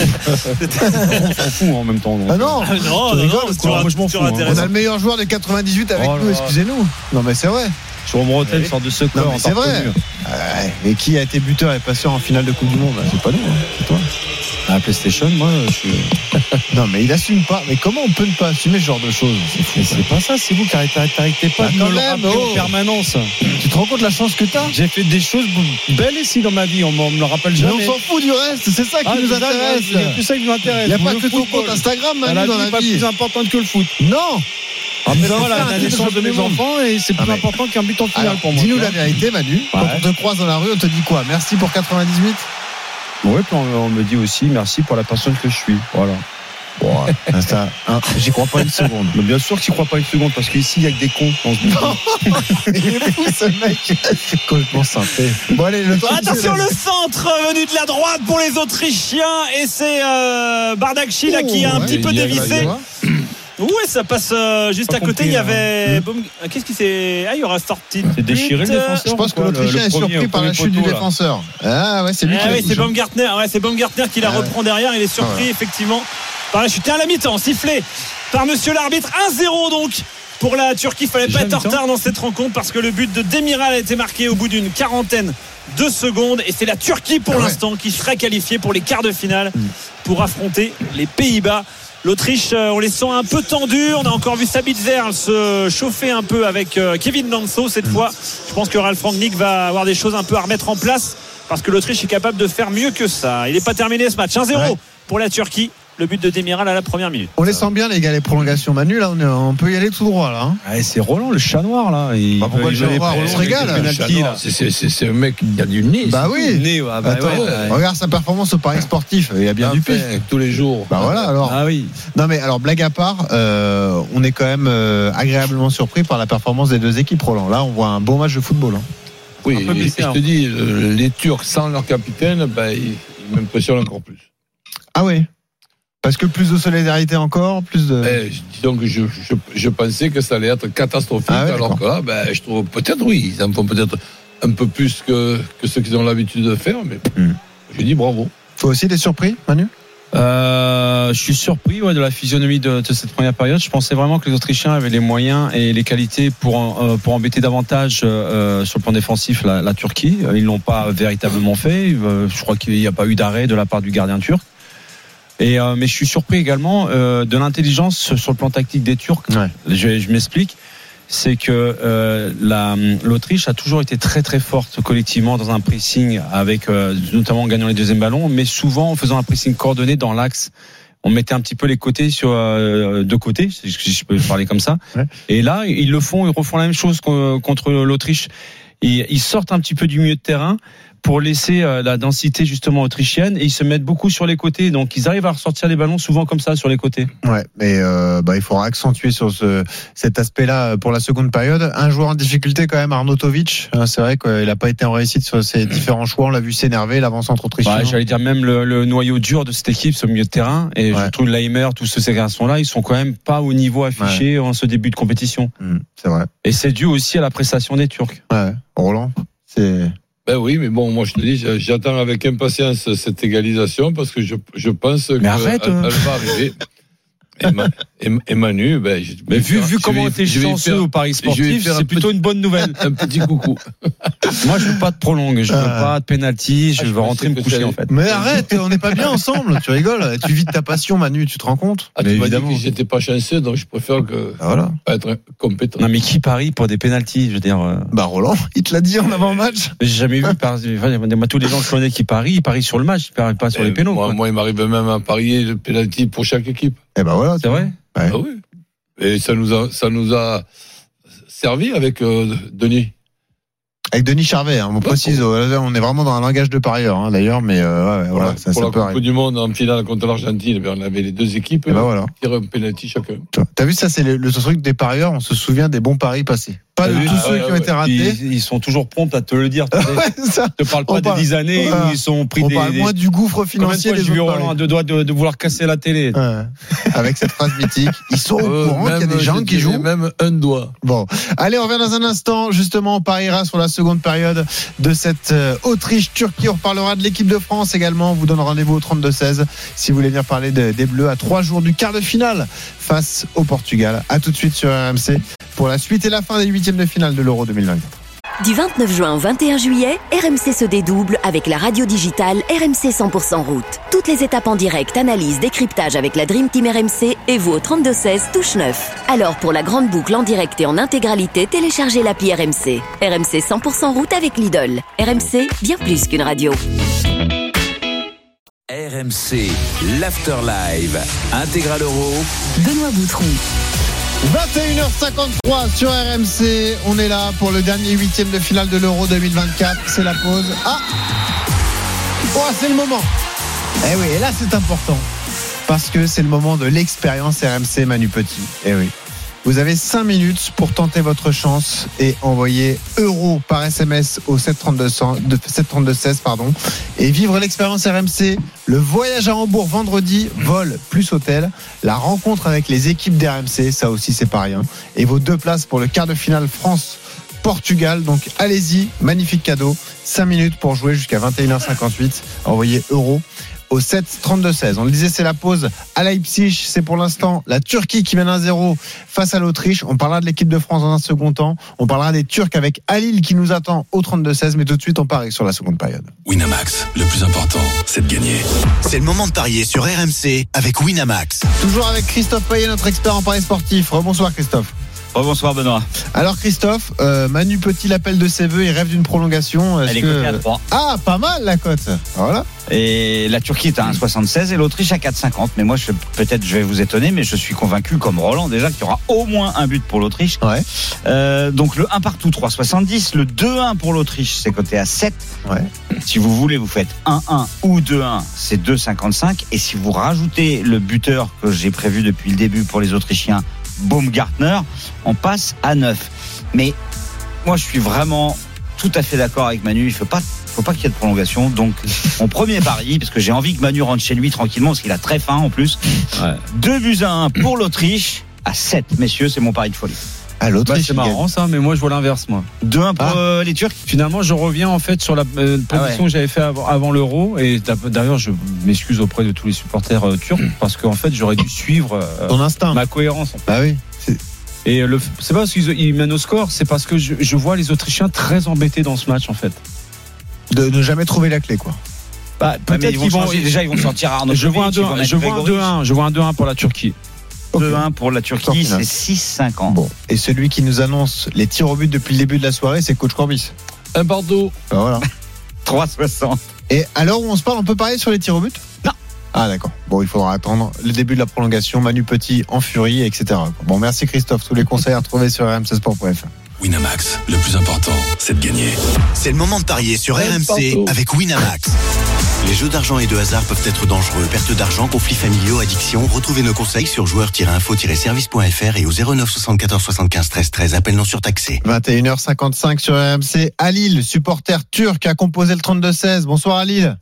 On s'en fout en même temps. Ah non, moi je m'en fous. On a le meilleur joueur de 98 avec nous, excusez-nous. Non, mais c'est vrai. Sur Bretel sort de secours. Non, mais c'est vrai. Mais qui a été buteur et passeur en finale de Coupe du Monde? C'est pas nous, c'est toi. À PlayStation, moi, je suis. Non, mais il assume pas. Mais comment on peut ne pas assumer ce genre de choses? C'est pas ça, c'est vous qui arrêtez pas de me le rappeler en permanence. Tu te rends compte de la chance que t'as? J'ai fait des choses belles ici dans ma vie, on me le rappelle jamais. Mais on s'en fout du reste, c'est ça qui nous intéresse. C'est plus ça qui nous intéresse. Il n'y a pas que ton compte Instagram, Manu, dans la vie. C'est pas plus importante que le foot. Non. Mais voilà, la naissance de mes enfants, et c'est plus important qu'un but en finale pour moi. Dis-nous la vérité, Manu. Quand on te croise dans la rue, on te dit quoi? Merci pour 98? Oui, puis on me dit aussi merci pour la personne que je suis. Voilà. Ça, j'y crois pas une seconde. Mais bien sûr que j'y crois pas une seconde, parce qu'ici il y a que des cons. Il est fou ce mec. C'est complètement synthé. Bon, allez, attention, le centre venu de la droite pour les Autrichiens, et c'est Bardakchi là qui a un petit peu dévissé. Oui, ça passe juste à côté. Il y avait. Qu'est-ce qui s'est. Il y aura sorti. C'est déchiré le défenseur. Je pense que l'Autrichien est surpris par la chute du défenseur. Ah ouais, c'est lui qui l'a touché. C'est Baumgartner. Ouais, c'est Baumgartner qui la reprend derrière. Il est surpris effectivement par la chute. À la mi-temps, sifflé par monsieur l'arbitre. 1-0 donc pour la Turquie. Il fallait pas être en retard dans cette rencontre, parce que le but de Demiral a été marqué au bout d'une quarantaine de secondes, et c'est la Turquie pour l'instant qui serait qualifiée pour les quarts de finale pour affronter les Pays-Bas L'Autriche, on les sent un peu tendus. On a encore vu Sabitzer se chauffer un peu avec Kevin Danso cette fois. Je pense que Ralf Rangnick va avoir des choses un peu à remettre en place parce que l'Autriche est capable de faire mieux que ça. Il n'est pas terminé ce match. 1-0 pour la Turquie. Le but de Demiral à la première minute. On les sent bien, les gars, les prolongations. Manu, là, on peut y aller tout droit, là. Ouais, c'est Roland, le chat noir, là. Pourquoi le chat noir ? On se régale. C'est un mec qui a du nez. Bah oui. Regarde sa performance au Paris sportif. Il a bien du pif. Tous les jours. Bah voilà, alors. Ah oui. Non, mais alors, blague à part, on est quand même agréablement surpris par la performance des deux équipes, Roland. Là, on voit un beau match de football. Hein. Oui, je te dis, les Turcs sans leur capitaine, ils m'impressionnent encore plus. Ah oui. Parce que plus de solidarité encore, plus de. Disons que je pensais que ça allait être catastrophique, alors que là, je trouve peut-être ils en font peut-être un peu plus que ce qu'ils ont l'habitude de faire, mais je dis bravo. Toi aussi, t'es surpris, Manu ? Je suis surpris de la physionomie de cette première période. Je pensais vraiment que les Autrichiens avaient les moyens et les qualités pour embêter davantage sur le plan défensif la Turquie. Ils l'ont pas véritablement fait. Je crois qu'il n'y a pas eu d'arrêt de la part du gardien turc. Mais je suis surpris également de l'intelligence sur le plan tactique des Turcs. Ouais. Je m'explique. C'est que l'Autriche a toujours été très très forte collectivement dans un pressing, avec notamment en gagnant les deuxièmes ballons, mais souvent en faisant un pressing coordonné dans l'axe. On mettait un petit peu les côtés sur deux côtés, si je peux parler comme ça. Ouais. Et là, ils refont la même chose contre l'Autriche. Ils sortent un petit peu du milieu de terrain pour laisser la densité justement autrichienne, et ils se mettent beaucoup sur les côtés, donc ils arrivent à ressortir les ballons souvent comme ça sur les côtés. Ouais, mais il faudra accentuer sur cet aspect-là pour la seconde période. Un joueur en difficulté quand même, Arnautovic. C'est vrai qu'il n'a pas été en réussite sur ses différents choix. On l'a vu s'énerver, l'avant-centre autrichien. J'allais dire même le noyau dur de cette équipe, ce milieu de terrain, et je trouve Leimer, tous ces garçons-là, ils sont quand même pas au niveau affiché en ce début de compétition. C'est vrai. Et c'est dû aussi à la prestation des Turcs. Ouais, Roland, c'est. Ben oui, mais bon, moi je te dis, j'attends avec impatience cette égalisation parce que je pense qu'elle va arriver. Et Manu, mais vu comment t'es chanceux au Paris sportif, c'est plutôt une bonne nouvelle. Un petit coucou. Moi, je veux pas de prolongue, je veux pas de penalty, je veux rentrer me coucher en fait. Mais arrête, on n'est pas bien ensemble, tu rigoles. Tu vis de ta passion, Manu, tu te rends compte? Tu m'as dit que j'étais pas chanceux, donc je préfère pas être compétent. Non, mais qui parie pour des penalties, je veux dire. Roland, il te l'a dit en avant-match. J'ai jamais vu tous les gens que je connais qui parient, ils parient sur le match, ils parient pas sur les pénaux. Moi, il m'arrive même à parier le penalty pour chaque équipe. Et voilà, c'est vrai. Ouais. Ah oui. Et ça nous a servi avec Denis. Avec Denis Charvet, on précise, on est vraiment dans un langage de parieur, d'ailleurs, mais voilà, ça pour peut la Coupe du Monde en finale contre l'Argentine, on avait les deux équipes, tirer un penalty chacun. T'as vu, ça c'est le truc des parieurs, on se souvient des bons paris passés. Pas de tous ceux qui ont été ratés. Ils sont toujours prompts à te le dire. Je te parle pas des 10 années où ils sont pris on parle moins du gouffre financier. J'ai vu Roland à deux doigts de vouloir casser la télé. Avec cette phrase mythique. Ils sont au courant qu'il y a des gens qui jouent. Même un doigt. Bon. Allez, on revient dans un instant. Justement, on pariera sur la seconde période de cette Autriche-Turquie. On reparlera de l'équipe de France également. On vous donne rendez-vous au 32-16 si vous voulez venir parler des Bleus à 3 jours du quart de finale face au Portugal. À tout de suite sur RMC pour la suite et la fin des huitièmes de finale de l'Euro 2024. Du 29 juin au 21 juillet, RMC se dédouble avec la radio digitale RMC 100% route. Toutes les étapes en direct, analyse, décryptage avec la Dream Team RMC et vous au 32-16 touche 9. Alors pour la grande boucle en direct et en intégralité, téléchargez l'appli RMC. RMC 100% route avec Lidl. RMC, bien plus qu'une radio. RMC, l'After Live, Intégral Euro. Benoît Boutron. 21h53 sur RMC. On est là pour le dernier huitième de finale de l'Euro 2024. C'est la pause. C'est le moment. Eh oui, et là c'est important. Parce que c'est le moment de l'expérience RMC Manu Petit. Eh oui. Vous avez 5 minutes pour tenter votre chance et envoyer euro par SMS au 732-16 et vivre l'expérience RMC, le voyage à Hambourg vendredi, vol plus hôtel, la rencontre avec les équipes d'RMC, ça aussi c'est pas rien, et vos 2 places pour le quart de finale France-Portugal. Donc allez-y, magnifique cadeau, 5 minutes pour jouer jusqu'à 21h58, envoyez euro au 7-32-16. On le disait, c'est la pause à Leipzig. C'est pour l'instant la Turquie qui mène 1-0 face à l'Autriche. On parlera de l'équipe de France dans un second temps. On parlera des Turcs avec Halil qui nous attend au 32-16. Mais tout de suite, on parie sur la seconde période. Winamax, le plus important, c'est de gagner. C'est le moment de parier sur RMC avec Winamax. Toujours avec Christophe Payet, notre expert en paris sportif. Rebonsoir Christophe. Bonsoir Benoît. Alors Christophe, Manu Petit l'appelle de ses vœux, il rêve d'une prolongation. Elle est cotée à 3. Ah, pas mal la cote. Voilà. Et la Turquie est à 1,76 et l'Autriche à 4,50. Mais moi, peut-être je vais vous étonner, mais je suis convaincu, comme Roland déjà, qu'il y aura au moins un but pour l'Autriche. Ouais. Donc le 1 partout, 3,70. Le 2-1 pour l'Autriche, c'est coté à 7. Ouais. Si vous voulez, vous faites 1-1 ou 2-1, c'est 2,55. Et si vous rajoutez le buteur que j'ai prévu depuis le début pour les Autrichiens, Baumgartner, on passe à 9. Mais moi, je suis vraiment tout à fait d'accord avec Manu. Il faut pas qu'il y ait de prolongation. Donc, mon premier pari, parce que j'ai envie que Manu rentre chez lui tranquillement, parce qu'il a très faim en plus. 2-1 pour l'Autriche à 7. Messieurs, c'est mon pari de folie. Ah, l'Autriche, c'est marrant ça, mais moi je vois l'inverse moi. 2-1 pour les Turcs. Finalement, je reviens en fait sur la position que j'avais fait avant l'Euro, et d'ailleurs je m'excuse auprès de tous les supporters turcs parce qu'en fait j'aurais dû suivre ton instinct, ma cohérence. En fait. Bah oui. Et c'est pas parce qu'ils mènent au score, c'est parce que je vois les Autrichiens très embêtés dans ce match en fait. De ne jamais trouver la clé quoi. Bah, peut-être qu'ils vont déjà ils vont sortir Arnaud. Je vois un 2-1 pour la Turquie. 2-1 pour la Turquie, c'est 6,50. Bon. Et celui qui nous annonce les tirs au but depuis le début de la soirée, c'est coach Corbis. Un partout. Ben voilà. 3,60. Et à l'heure où on se parle, on peut parier sur les tirs au but ? Non. Ah d'accord. Bon, il faudra attendre le début de la prolongation, Manu Petit en furie, etc. Bon, merci Christophe. Tous les conseils à retrouver sur rmcsport.fr. Winamax, le plus important, c'est de gagner. C'est le moment de parier sur RMC avec Winamax. Les jeux d'argent et de hasard peuvent être dangereux. Perte d'argent, conflits familiaux, addiction. Retrouvez nos conseils sur joueurs-info-service.fr et au 09 74 75 13 13. Appel non surtaxé. 21h55 sur RMC. Halil, supporter turc, a composé le 32-16. Bonsoir Halil.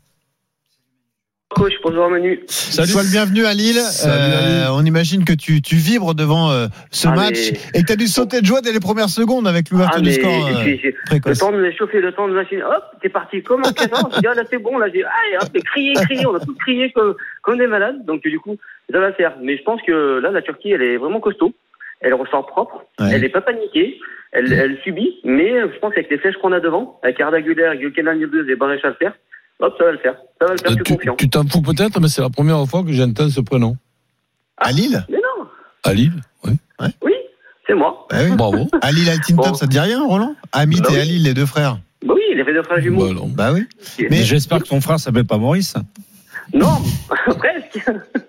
Coach, bonjour Manu. Salut. Sois le bienvenu à Lille. On imagine que tu vibres devant ce match et que tu as dû sauter de joie dès les premières secondes avec l'ouverture du score précoce. Le temps de me chauffer, le temps de machine. Hop, t'es parti comme un canon. Je dis, là c'est bon, là j'ai crié. On a tous crié comme des malades. Donc du coup, ça va le faire. Mais je pense que là, la Turquie, elle est vraiment costaud. Elle ressort propre. Ouais. Elle n'est pas paniquée. Elle subit. Mais je pense qu'avec les flèches qu'on a devant, avec Arda Güler, Gökhan Yıldız et Barış Alper, hop, ça va le faire. Je suis confiant. Tu t'en fous peut-être, mais c'est la première fois que j'entends ce prénom. À Lille ? Mais non. À Lille, oui. Ouais. Oui, c'est moi. Bah oui. Bravo. À Lille, Altintop, ça te dit rien, Roland ? Amit et Halil, les deux frères. Bah oui, les deux frères jumeaux. Bah oui. Mais j'espère que ton frère s'appelle pas Maurice. Non, presque.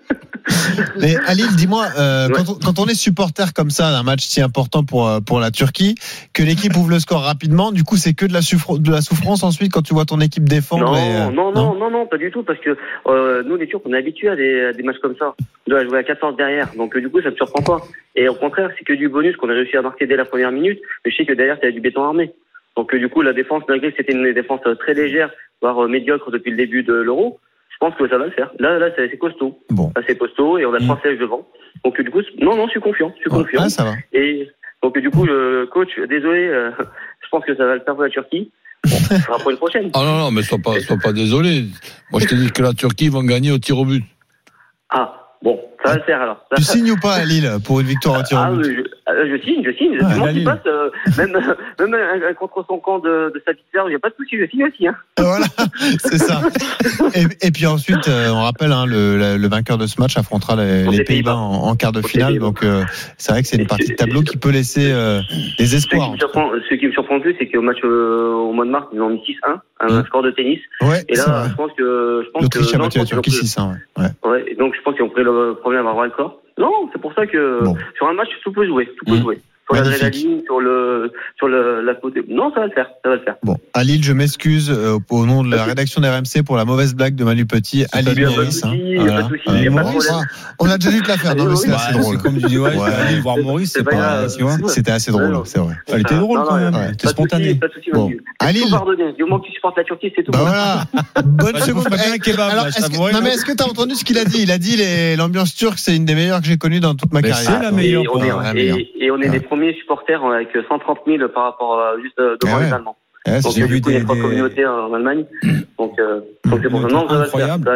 Mais Halil, dis-moi, quand on est supporter comme ça d'un match si important pour la Turquie, que l'équipe ouvre le score rapidement, du coup c'est que de la souffrance ensuite quand tu vois ton équipe défendre. Non, pas du tout, parce que nous les Turcs on est habitués à des matchs comme ça. On doit jouer à 14 derrière, donc du coup ça me surprend pas. Et au contraire, c'est que du bonus qu'on a réussi à marquer dès la première minute, mais je sais que derrière t'as du béton armé. Donc du coup la défense, malgré que c'était une défense très légère, voire médiocre depuis le début de l'Euro, je pense que ça va le faire. Là, c'est costaud. Bon. Là, c'est costaud et on a 3 sièges devant. Donc, du coup, non, je suis confiant. Ah, ça va. Et donc, du coup, le coach, désolé, je pense que ça va le faire pour la Turquie. Bon, ça sera pour une prochaine. Ah non, mais sois pas désolé. Moi, je te dis que la Turquie va gagner au tir au but. Ah, bon, ça va le faire alors. Tu signes ou pas à Lille pour une victoire au tir au but ? Je signe. Du moment qu'il passe, même contre son camp de Savitzer, il n'y a pas de souci, je signe aussi. Hein. Voilà, c'est ça. Et puis ensuite, on rappelle, le vainqueur de ce match affrontera les Pays-Bas en quart de finale. Donc c'est vrai que c'est une partie de tableau qui peut laisser des espoirs. Ce qui me surprend le plus, c'est qu'au match au mois de mars, ils ont mis 6-1, un score de tennis. Ouais, et là, je pense que l'Autriche a battu la Turquie 6-1. Ouais. Et donc je pense qu'ils ont pris le problème à avoir le corps. Non, c'est pour ça que sur un match, tout peut jouer. Sur l'adrénaline, sur la côté. Non, ça va le faire. Bon, à Lille, je m'excuse au nom de la rédaction d'RMC pour la mauvaise blague de Manu Petit. À Lille, Maurice. Il n'y a pas de souci. Il n'y a pas de problème. On a déjà dû te la faire. Non, mais c'est assez drôle. Comme tu dis, aller voir Maurice, c'est pas. C'était assez drôle, c'est vrai. Elle était drôle quand même. T'es spontané. Pas de souci, Manu. À Lille. Du moment que tu supportes la Turquie, c'est tout. Voilà. Bonne seconde. Non, mais est-ce que tu as entendu ce qu'il a dit ? Il a dit l'ambiance turque, c'est une des meilleures que j'ai connues dans toute ma carrière. C'est la meilleure. Et on est les premiers supporters avec 130 000 par rapport juste devant les Allemands. Donc, du coup, il y a 3 communautés en Allemagne. Donc, c'est pour ça. Non, ça va le faire.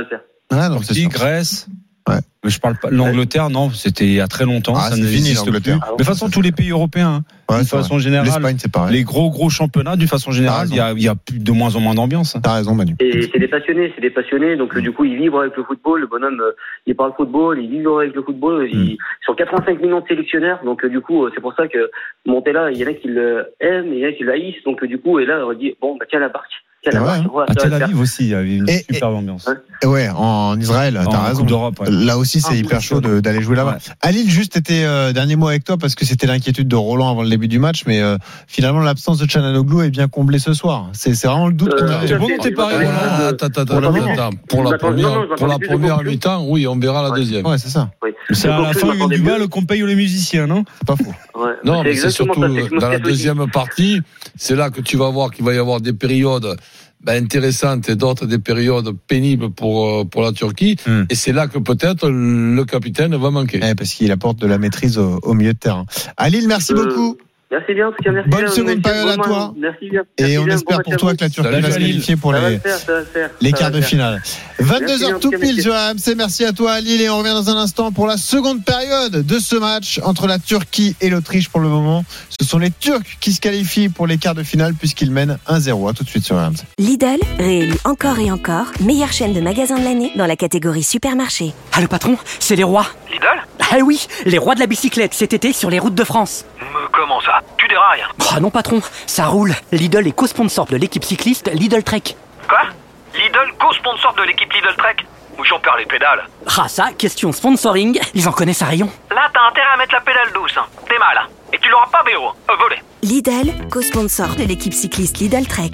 Turquie, Grèce. Ouais. Je parle pas l'Angleterre, non, c'était il y a très longtemps. Ça n'existe plus. De toute façon, tous les pays européens, d'une façon générale, l'Espagne, c'est pareil. Les gros championnats, d'une façon générale, il y a de moins en moins d'ambiance. T'as raison, Manu. Et c'est des passionnés. Donc du coup, ils vivent avec le football. Le bonhomme, il parle football, il vit avec le football. Ils sont 85 millions de sélectionneurs. Donc du coup, c'est pour ça que Montella, il y en a qui le aiment, il y en a qui le haïssent. Donc du coup, et là, on dit bon, bah tiens la barque. À Tel Aviv aussi, il y avait une superbe ambiance. Ouais, en Israël, t'as raison. D'Europe, ouais. Là aussi, c'est hyper chaud d'aller jouer là-bas. Ouais. Alil, juste était dernier mot avec toi parce que c'était l'inquiétude de Roland avant le début du match, mais finalement l'absence de Çalhanoğlu est bien comblée ce soir. C'est vraiment le doute qu'on a. C'est bon, t'es pareil. Attends. Pour la première mi-temps, oui, on verra la deuxième. Ouais, c'est ça. C'est à la fin du bal qu'on paye les musiciens, non? C'est pas faux. Non, mais c'est surtout dans la deuxième partie, c'est là que tu vas voir qu'il va y avoir des périodes intéressantes et d'autres des périodes pénibles pour la Turquie. Et c'est là que peut-être le capitaine va manquer. Parce qu'il apporte de la maîtrise au milieu de terrain. Alil, merci beaucoup. Merci bien, en tout cas, merci. Bonne seconde période à toi. Merci bien. Et on espère pour toi que la Turquie va se qualifier pour les quarts de finale. 22h tout pile sur RMC. Merci à toi, Alil. Et on revient dans un instant pour la seconde période de ce match entre la Turquie et l'Autriche. Pour le moment, ce sont les Turcs qui se qualifient pour les quarts de finale puisqu'ils mènent 1-0. À tout de suite sur RMC. Lidl, réélu encore et encore, meilleure chaîne de magasins de l'année dans la catégorie supermarché. Ah, le patron, c'est les rois. Lidl ? Ah oui, les rois de la bicyclette cet été sur les routes de France. Comment ça ? Tu dérailles ? Ah non patron, ça roule. Lidl est co-sponsor de l'équipe cycliste Lidl Trek. Quoi ? Lidl co-sponsor de l'équipe Lidl Trek ? Où j'en perds les pédales. Ah ça, question sponsoring, ils en connaissent un rayon. Là t'as intérêt à mettre la pédale douce, hein. T'es mal, hein. Et tu l'auras pas Béo, volé. Lidl, co-sponsor de l'équipe cycliste Lidl Trek.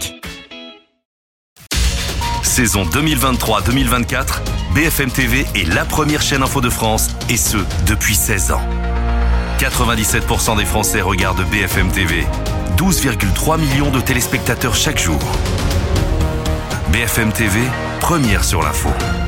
Saison 2023-2024, BFM TV est la première chaîne info de France, et ce, depuis 16 ans. 97% des Français regardent BFM TV. 12,3 millions de téléspectateurs chaque jour. BFM TV, première sur l'info.